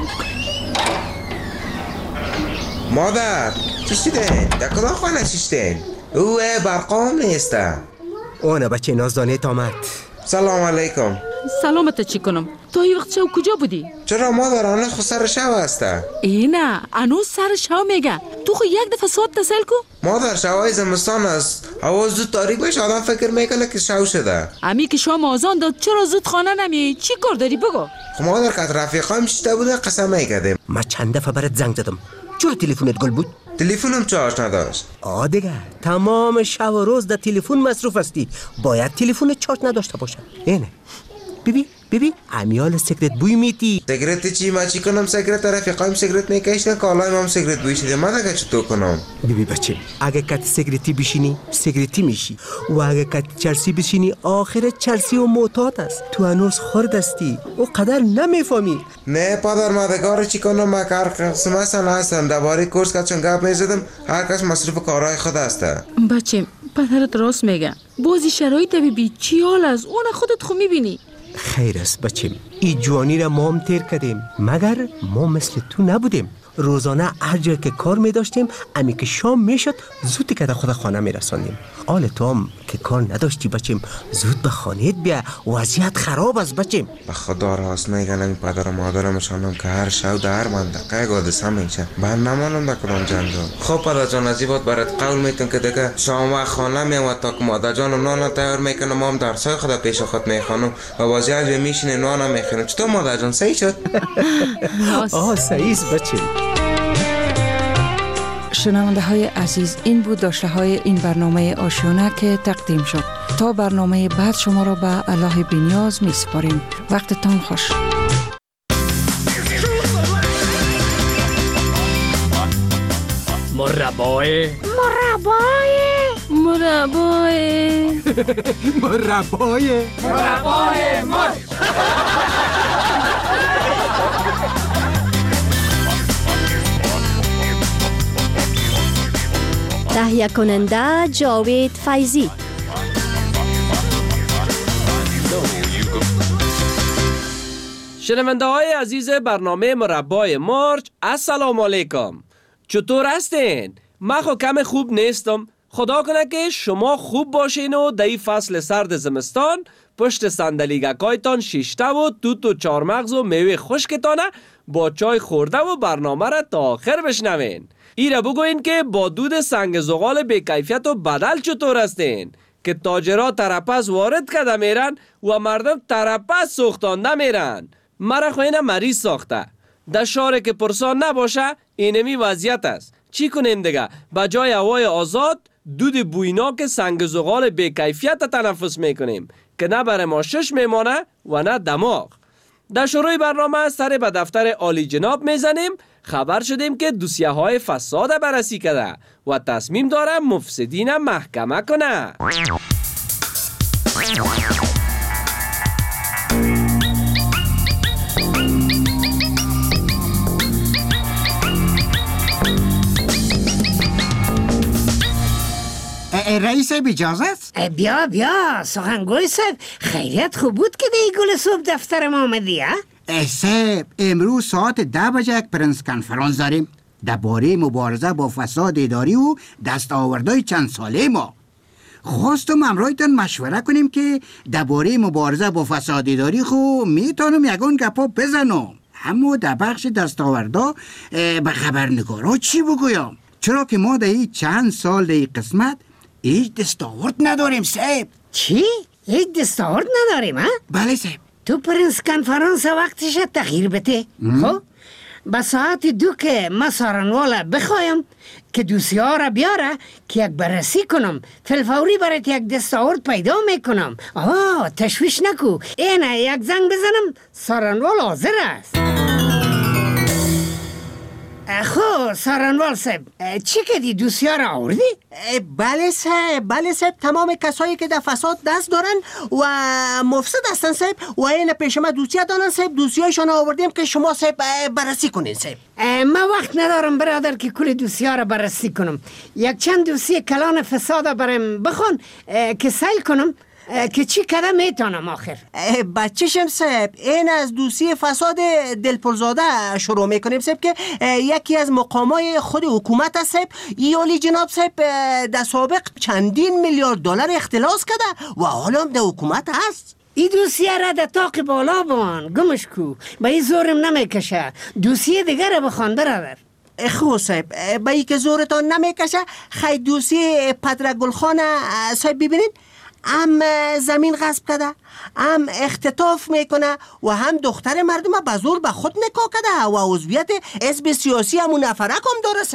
مادر چی شده؟ در کدام خانه نشستین؟ اوه برقام نیسته. اونه بچه نازدانه آمد. سلام علیکم. سلامت چی کنم؟ تو این وقت شو کجا بودی؟ چرا مادر هنوز خود سر شو هسته؟ ای نه هنوز سر شو میگه. تو خود یک دفعه ساعت تسل کو؟ مادر شوهای زمستان است. هوا زود تاریک بشه آدم فکر میکنه که شو شده. امی که شام آزان داد چرا زود خانه نمیایی؟ چی کار داری بگو؟ خب مادر که رفیقام چیده بوده قسم میکردیم. ما چند دفعه برات زنگ زدم. چرا تلفنت گل بود؟ تلفنم چارج نداشت. آه دیگه تمام شب و روز در تلفن مصروف هستی. باید تلفن چارج نداشته باشه. اینه ببین ببین امیال سیگرت بوی میتی. سیگرت چی؟ ما چی کنم؟ سیگرت رفیقایم سیگرت میکشیدن، کالای ما هم سیگرت بوی شده. ما دیگه چطور کنم؟ ببین بچه، اگه کت سیگرتی بشینی سیگرتی میشی و اگه کت چرسی بشینی آخر چرسی و معتاد است. تو هنوز خرد هستی و قدر نمیفهمی. نه پدر مادگار چی کنم؟ ما کار قسم اصلا هستم درباره کورس که چون گپ میزدم هر کس مصروف کارهای خود هسته. بچه پدرت راست میگه، بازی شرایط ببین چی حال است، اون خودت خو میبینی. خیر است بچم، این جوانی را ما هم تیر کردیم مگر ما مثل تو نبودیم. روزانه هر جا که کار می داشتیم امی که شام می شد زود که خود خانه می رسانیم. حال تو هم که کار نداشتی بچم زود به خانهت بیا، وضعیت خراب است بچم. به خدا راست میگن این پدر و مادرم شانم که هر شب در هر منطقه گادسه میشه بر نمانم بکنم جنجال. خب پدر جان از این بود برات قول میتون که دیگه شام و خانه میام تا که مادر جان نان تیار میکنم، ما هم درسای خدا پیش خود میخوانم و بازی از میشینه نان میخورم. چطور مادر جان صحیح شد؟ آه صحیح است بچم. شنونده های عزیز، این بود داشته های این برنامه آشیانه که تقدیم شد. تا برنامه بعد شما را به الله بی‌نیاز می سپاریم. وقتتان خوش. مربای مربای مربای مربای مربای مرد. تهیه کننده جاوید فیضی. شنونده های عزیز برنامه مربای مارچ، السلام علیکم. چطور هستین؟ من خو کم خوب نیستم. خدا کنه که شما خوب باشین و در این فصل سرد زمستان پشت صندلیگکایتان شیشته و توت و چارمغز و میوه خشکتانه با چای خورده و برنامه را تا آخر بشنوین. ایره بگوین که با دود سنگ زغال بی کیفیت و بدل چطور هستین که تاجرها ترپز وارد کرده میرن و مردم ترپز سوختانده میرن. مرا خوینه مریض ساخته. در شهر که پرسان نباشه اینمی وضعیت است. چی کنیم دیگه؟ به جای هوای آزاد دود بویناک سنگ زغال بی کیفیت تنفس میکنیم که نه بر ما شش میمانه و نه دماغ. در شروع برنامه سر به دفتر عالی جناب میزنیم. خبر شدیم که دوسیه های فساد بررسی کرده و تصمیم داره مفسدین محکمه کنه. رئیس صاحب اجازه است؟ بیا بیا سخنگوی صاحب، خیریت خوب بود که دی گل صبح دفتر ما آمدی ها؟ صاحب امروز ساعت ده بجه یک پرنس کنفرانس داریم درباره مبارزه با فساد اداری و دستاوردهای چند ساله ما. خواستم امرویتان مشوره کنیم که درباره مبارزه با فساد اداری خو میتونم یگان گپا بزنم، اما در بخش دستاوردا به خبرنگارا چی بگویم؟ چرا که ما در این چند سال در این قسمت هیچ دستاورد نداریم صاحب. چی؟ هیچ دستاورد نداریم ها؟ بله صاحب. تو پرنس کنفرانس وقتش تغییر بده. خب با ساعت دو که ما سارنوالا بخوایم که دوسیه را بیاره که یک بررسی کنم، فلفوری برات یک دستاورد پیدا میکنم. آه تشویش نکو، اینه یک زنگ بزنم سارنوال حاضر است. خب سارنوال صاحب چی کدی دوسیه را آوردی؟ بله صاحب، بله صاحب، تمام کسایی که در فساد دست دارن و مفسد هستن صاحب و این پیش ما دوسیه دارن صاحب، دوسیهشان آوردیم که شما صاحب بررسی کنین صاحب. ما وقت ندارم برادر که کل دوسیه را بررسی کنم. یک چند دوسیه کلان فساد برام بخون که سیل کنم که چی کده میتونم آخر. بچه‌شم صاحب، این از دوسیه فساد دلپرزاده شروع میکنیم صاحب که یکی از مقامای خود حکومت است صاحب. ایالی جناب صاحب در سابق چندین میلیارد دلار اختلاس کرده و حالا در حکومت هست. این دوسیه را در تاق بالا بان گمش کو، به این زورم نمیکشه. دوسیه دیگر را بخوان برادر. خب صاحب، به این که زورتان نمیکشه خیلی دوسیه پدر گلخان صاحب ببینید، هم زمین غصب کرده، هم اختطاف میکنه و هم دختر مردم به زور به خود نکاح کرده و عضویت حزب سیاسی همون نفره کم داره صاحب.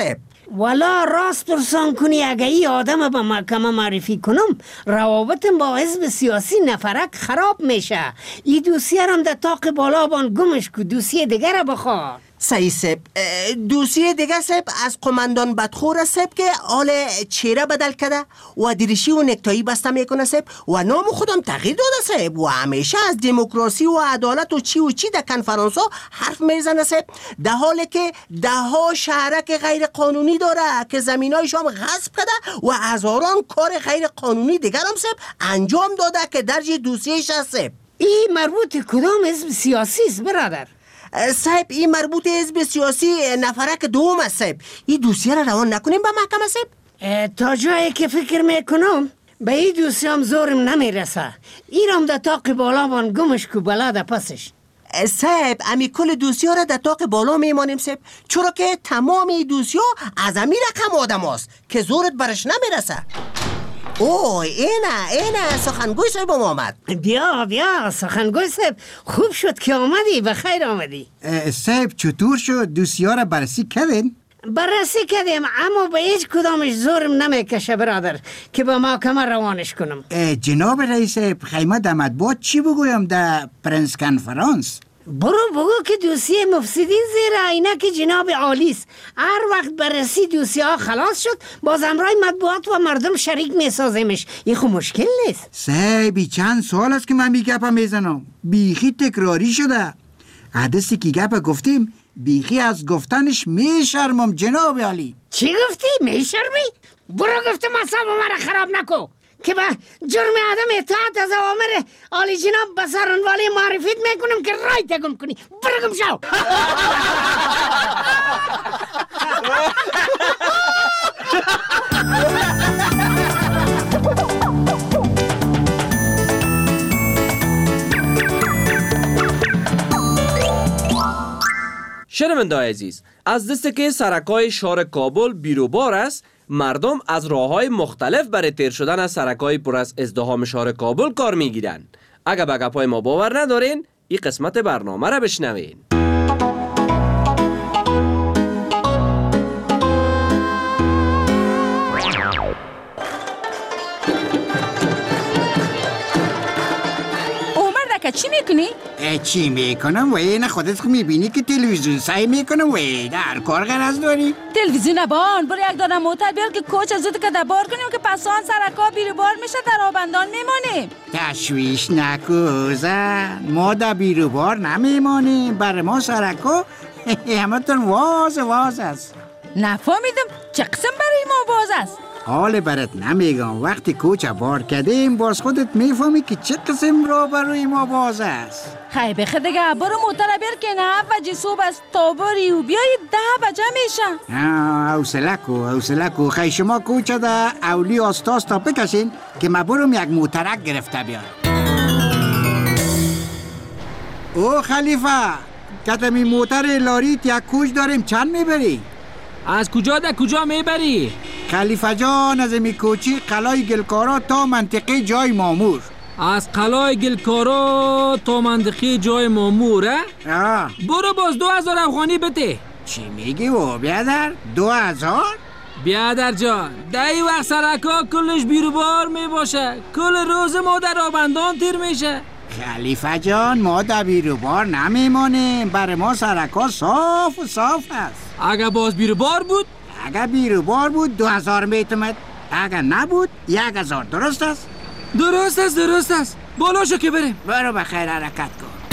والا راست پرسان کنی اگه ای آدم به محکمه معرفی کنم روابطم با حزب سیاسی نفرک خراب میشه. ای دوسیه رم در تاق بالا بان گمش کو، دوسیه دیگر بخواه. صحیح سب. دوسیه دیگه سب از قماندان بدخور سب که آل چهره بدل کرده و دریشی و نکتایی بسته میکنه سب و نام خودم تغییر داده سب و همیشه از دموکراسی و عدالت و چی و چی در کنفرانس ها حرف میزنه سب، در حالی که ده ها شهرک غیر قانونی داره که زمینایشان غصب کرده و هزاران کار غیر قانونی دیگر هم سب انجام داده که درج دوسیهش هست سب. ای مربوط کدام حزب سیاسی است برادر؟ صاحب این مربوط حزب سیاسی نفرک دوم است صاحب. این دوسیه را روان نکنیم به محکمه صاحب؟ تا جایی که فکر میکنم به این دوسیه هم زورم نمیرسه. ایرام در تاق بالا بان گمش کو بلد پسش. صاحب امی کل دوسیه را در تاق بالا میمانیم صاحب، چرا که تمام این دوسیه از امی رقم آدم هست که زورت برش نمیرسه. اوه اینه اینه سخنگوی صاحب آمد. بیا بیا سخنگوی صاحب، خوب شد که آمدی، بخیر آمدی. صاحب چطور شد؟ دوسیه را بررسی کردین؟ بررسی کردیم اما به هیچ کدامش زورم نمیکشه برادر که به محکمه روانش کنم. جناب رئیس خیمه در مطبوعات چی بگویم در پرنس کنفرانس؟ برو بگو که دوسیه مفسدین زیر عینک جناب عالی است. هر وقت بررسی دوسیه ها خلاص شد باز امرای مطبوعات و مردم شریک میسازیمش. این خو مشکل نیست. صاحبی چند سال است که من بی گپا میزنم، بیخی تکراری شده. حدثی که گپا گفتیم بیخی از گفتنش میشرمم جناب عالی. چی گفتی؟ میشرمی؟ برو گفتم اصاب مرا خراب نکو که به جرم عدم اطاعت از اوامر عالی جناب به سرانوالی معرفیت میکنم که رای تگم کنی. برگم شو. شنونده‌های عزیز، از دسته که سرکای شهر کابل بیروبار است، مردم از راه‌های مختلف برای تیر شدن از سرکای پر از ازدحام شهر کابل کار میگیرن. اگه به گپای ما باور ندارین، این قسمت برنامه را بشنوین. چی میکنی؟ چی میکنم؟ وی نه خودت خود میبینی که تلویزیون سعی میکنم. وی در کار غرض داری؟ تلویزیون بان برو یک دانه موتر بیار که کوچ از زود که دبار کنیم که پس آن سرکا بیروبار میشه در آبندان میمانیم. تشویش نکو زن، ما در بیروبار نمیمانیم. برای ما سرکا همه تون واز واز است. نفهمیدم چه قسم برای ما واز است؟ حال برات نمیگم، وقتی کوچ بار کردیم باز خودت میفهمی که چه قسم را برای ما باز است. خیلی بخیر دیگه برو موتر بیار که نه بجی صبح است تا بری و بیایی ده بجه میشن. حوصله کو حوصله کو. خیلی شما کوچه ده اولی آستاس تا بکشین که ما برم یک موترک گرفته بیار. او خلیفه کتمی موتر لاریت یک کوچ داریم، چند میبری؟ از کجا در کجا میبری؟ خلیفه جان از می کوچی قلعه گلکارا تا منطقه جای مامور. از قلعه گلکارا تا منطقه جای مامور؟ آه. برو باز دو هزار افغانی بده. چی میگی و بیادر؟ دو هزار؟ بیادر جان در این وقت سرکا کلش بیروبار میباشه، کل روز ما در آبندان تیر میشه. خلیفه جان ما در بیروبار نمیمانیم، برای ما سرکا صاف و صاف است. اگه باز بیروبار بود؟ اگه بیروبار بود دو هزار میتومد، اگه نبود یک هزار. درست است؟ درست است درست است. بالا شو که بریم. برو بخیر حرکت کن.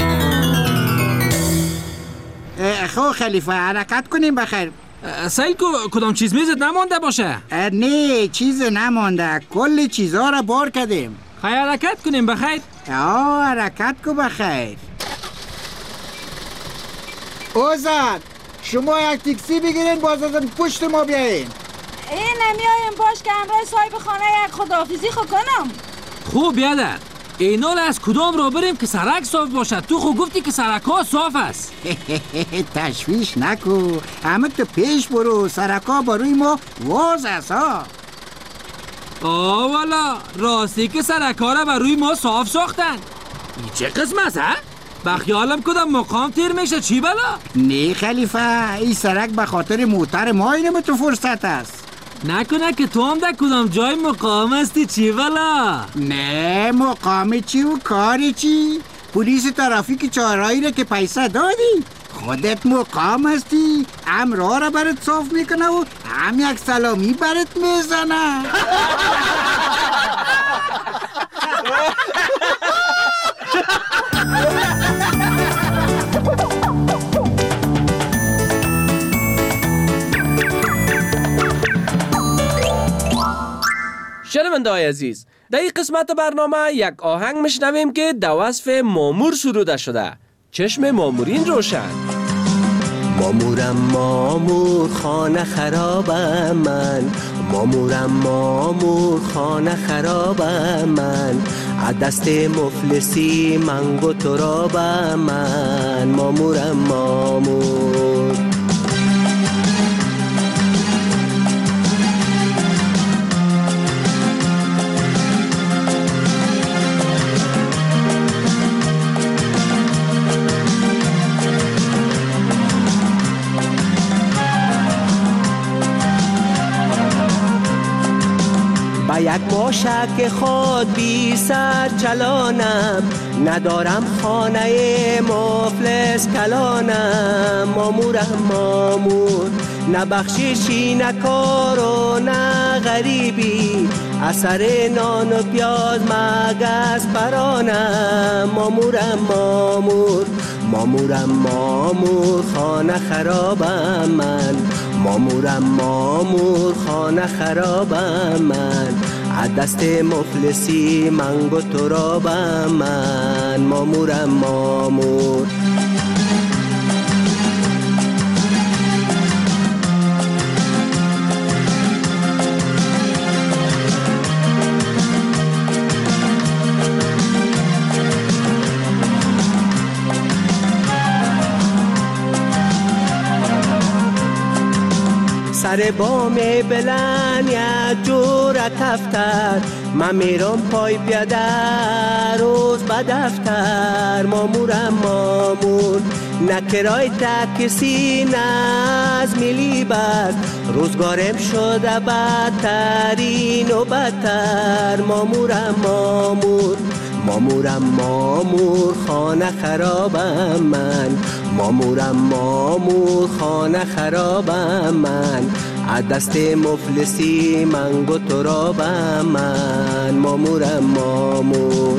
خب خلیفه حرکت کنیم بخیر. سیل کدام چیز میزد نمانده باشه؟ نه چیز نمانده، کل چیزها را بار کردیم. خیلی حرکت کنیم بخیر. آه حرکت کن بخیر. اوزد شما یک تکسی بگیرین باز از پشت ما بیاین. این نمیایم باش که همراه صاحب خانه یک خداحافظی خو کنم. خوب بیادر اینال از کدام را بریم که سرک صاف باشد؟ تو خود گفتی که سرک ها صاف است. تشویش نکو، همه تو پیش برو، سرک ها بروی ما واز است ها. آه والا راستی که سرک ها را بروی ما صاف ساختن. این چه قسم است ها؟ بخیالم کدام مقام تیر میشه چی بلا؟ نه خلیفه، این سرک به خاطر موتر ما اینم تو فرصت است. نکنه که تو هم در کدام جای مقام هستی چی بلا؟ نه مقام چی و کاری چی؟ پلیس ترافیک چهارراه را که پیسه دادی خودت مقام هستی، هم راه را برات صاف میکنه و هم یک سلامی برات میزنه. شنونده‌های عزیز، در این قسمت برنامه یک آهنگ میشنویم که در وصف مامور سروده شده. چشم مامورین روشن. مامورم مامور خانه خرابم من، مامورم مامور خانه خرابم من، دست مفلسی منگو ترابم من، مامورم مامور. با یک ماشک خود بی سر چلانم، ندارم خانه مفلس کلانم، مامورم مامور. نه بخششی نه کار و نه غریبی، اثر نان و پیاز مگس پرانم، مامورم مامور. مامورم مامور خانه خرابم من، مامورم مامور خانه خرابم من، دست مفلسی منگو ترابم من، مامورم مامور. سر بام بلند یک جور تفتر، من میرم پای پیاده روز به دفتر، مامورم مامور. نه کرای تاکسی نه از ملی بس، روزگارم شده بدترین و بدتر، مامورم مامور. مامورم مامور خانه خرابم من، مامورم مامور خانه خرابم من، دست مفلسی منگو ترابم من، مامورم مامور.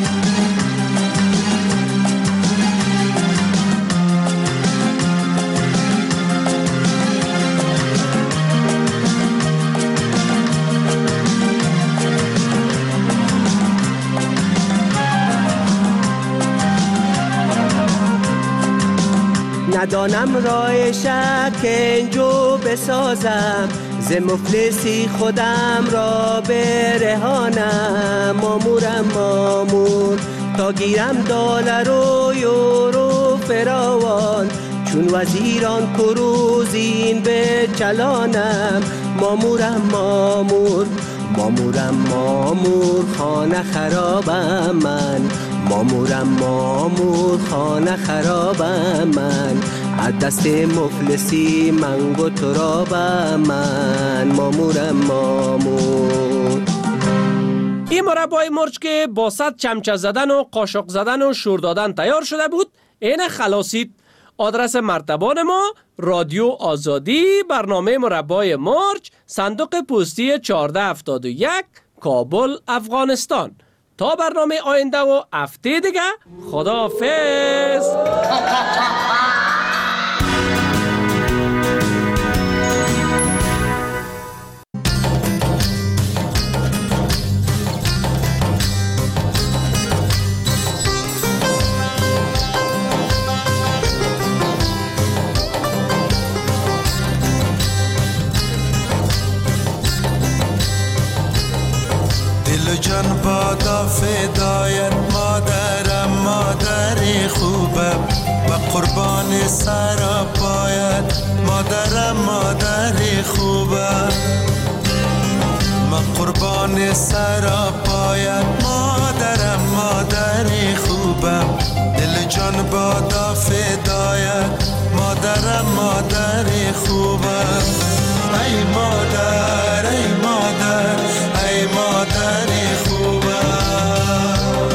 ندانم راه شکنجو بسازم، ز مفلسی خودم را برهانم، مامورم مامور. تا گیرم دلار و یورو فراوان، چون وزیران کروزین به چلانم، مامورم مامور. مامورم مامور خانه خرابم من، مامورم مامور خانه خرابم من، دست مفلسی منگو ترابم من، مامورم مامور. این مربای مرچ که با صد چمچه زدن و قاشق زدن و شور دادن تیار شده بود، این خلاصید. آدرس مرتبان ما رادیو آزادی، برنامه مربای مرچ، صندوق پستی چهارده هفتاد و یک، کابل، افغانستان. تا برنامه آینده و هفته دیگه، خداحافظ. جان بادا فدایت مادرم، مادر خوبم و قربان سر پایت، مادرم مادر خوبم، من قربان سر پایت، مادرم مادر خوبم، دل جان بادا فدایت مادرم مادر خوبم ای مادر ای مادر ای مادر خوبم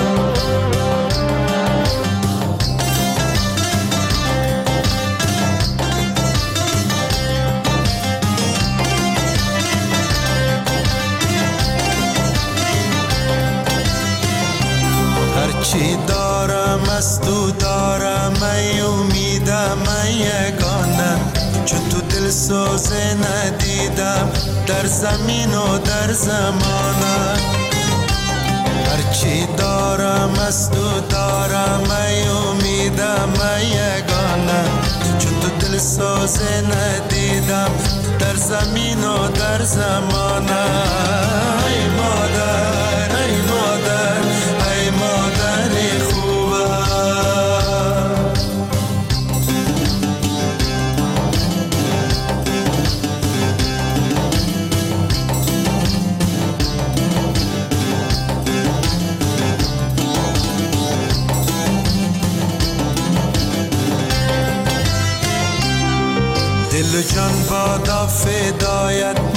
هرچی دارم از تو دارم ای امیدم ای یگانه چون تو دل سوزه ندیدم در زمین و در زمانه هرچی دارم از تو دارم ای امیدم ای یگانه چون تو دل سوزه ندیدم در زمین و در زمانه ای مادر ای مادر ای مادر خوبم دل و جان بادا فدایت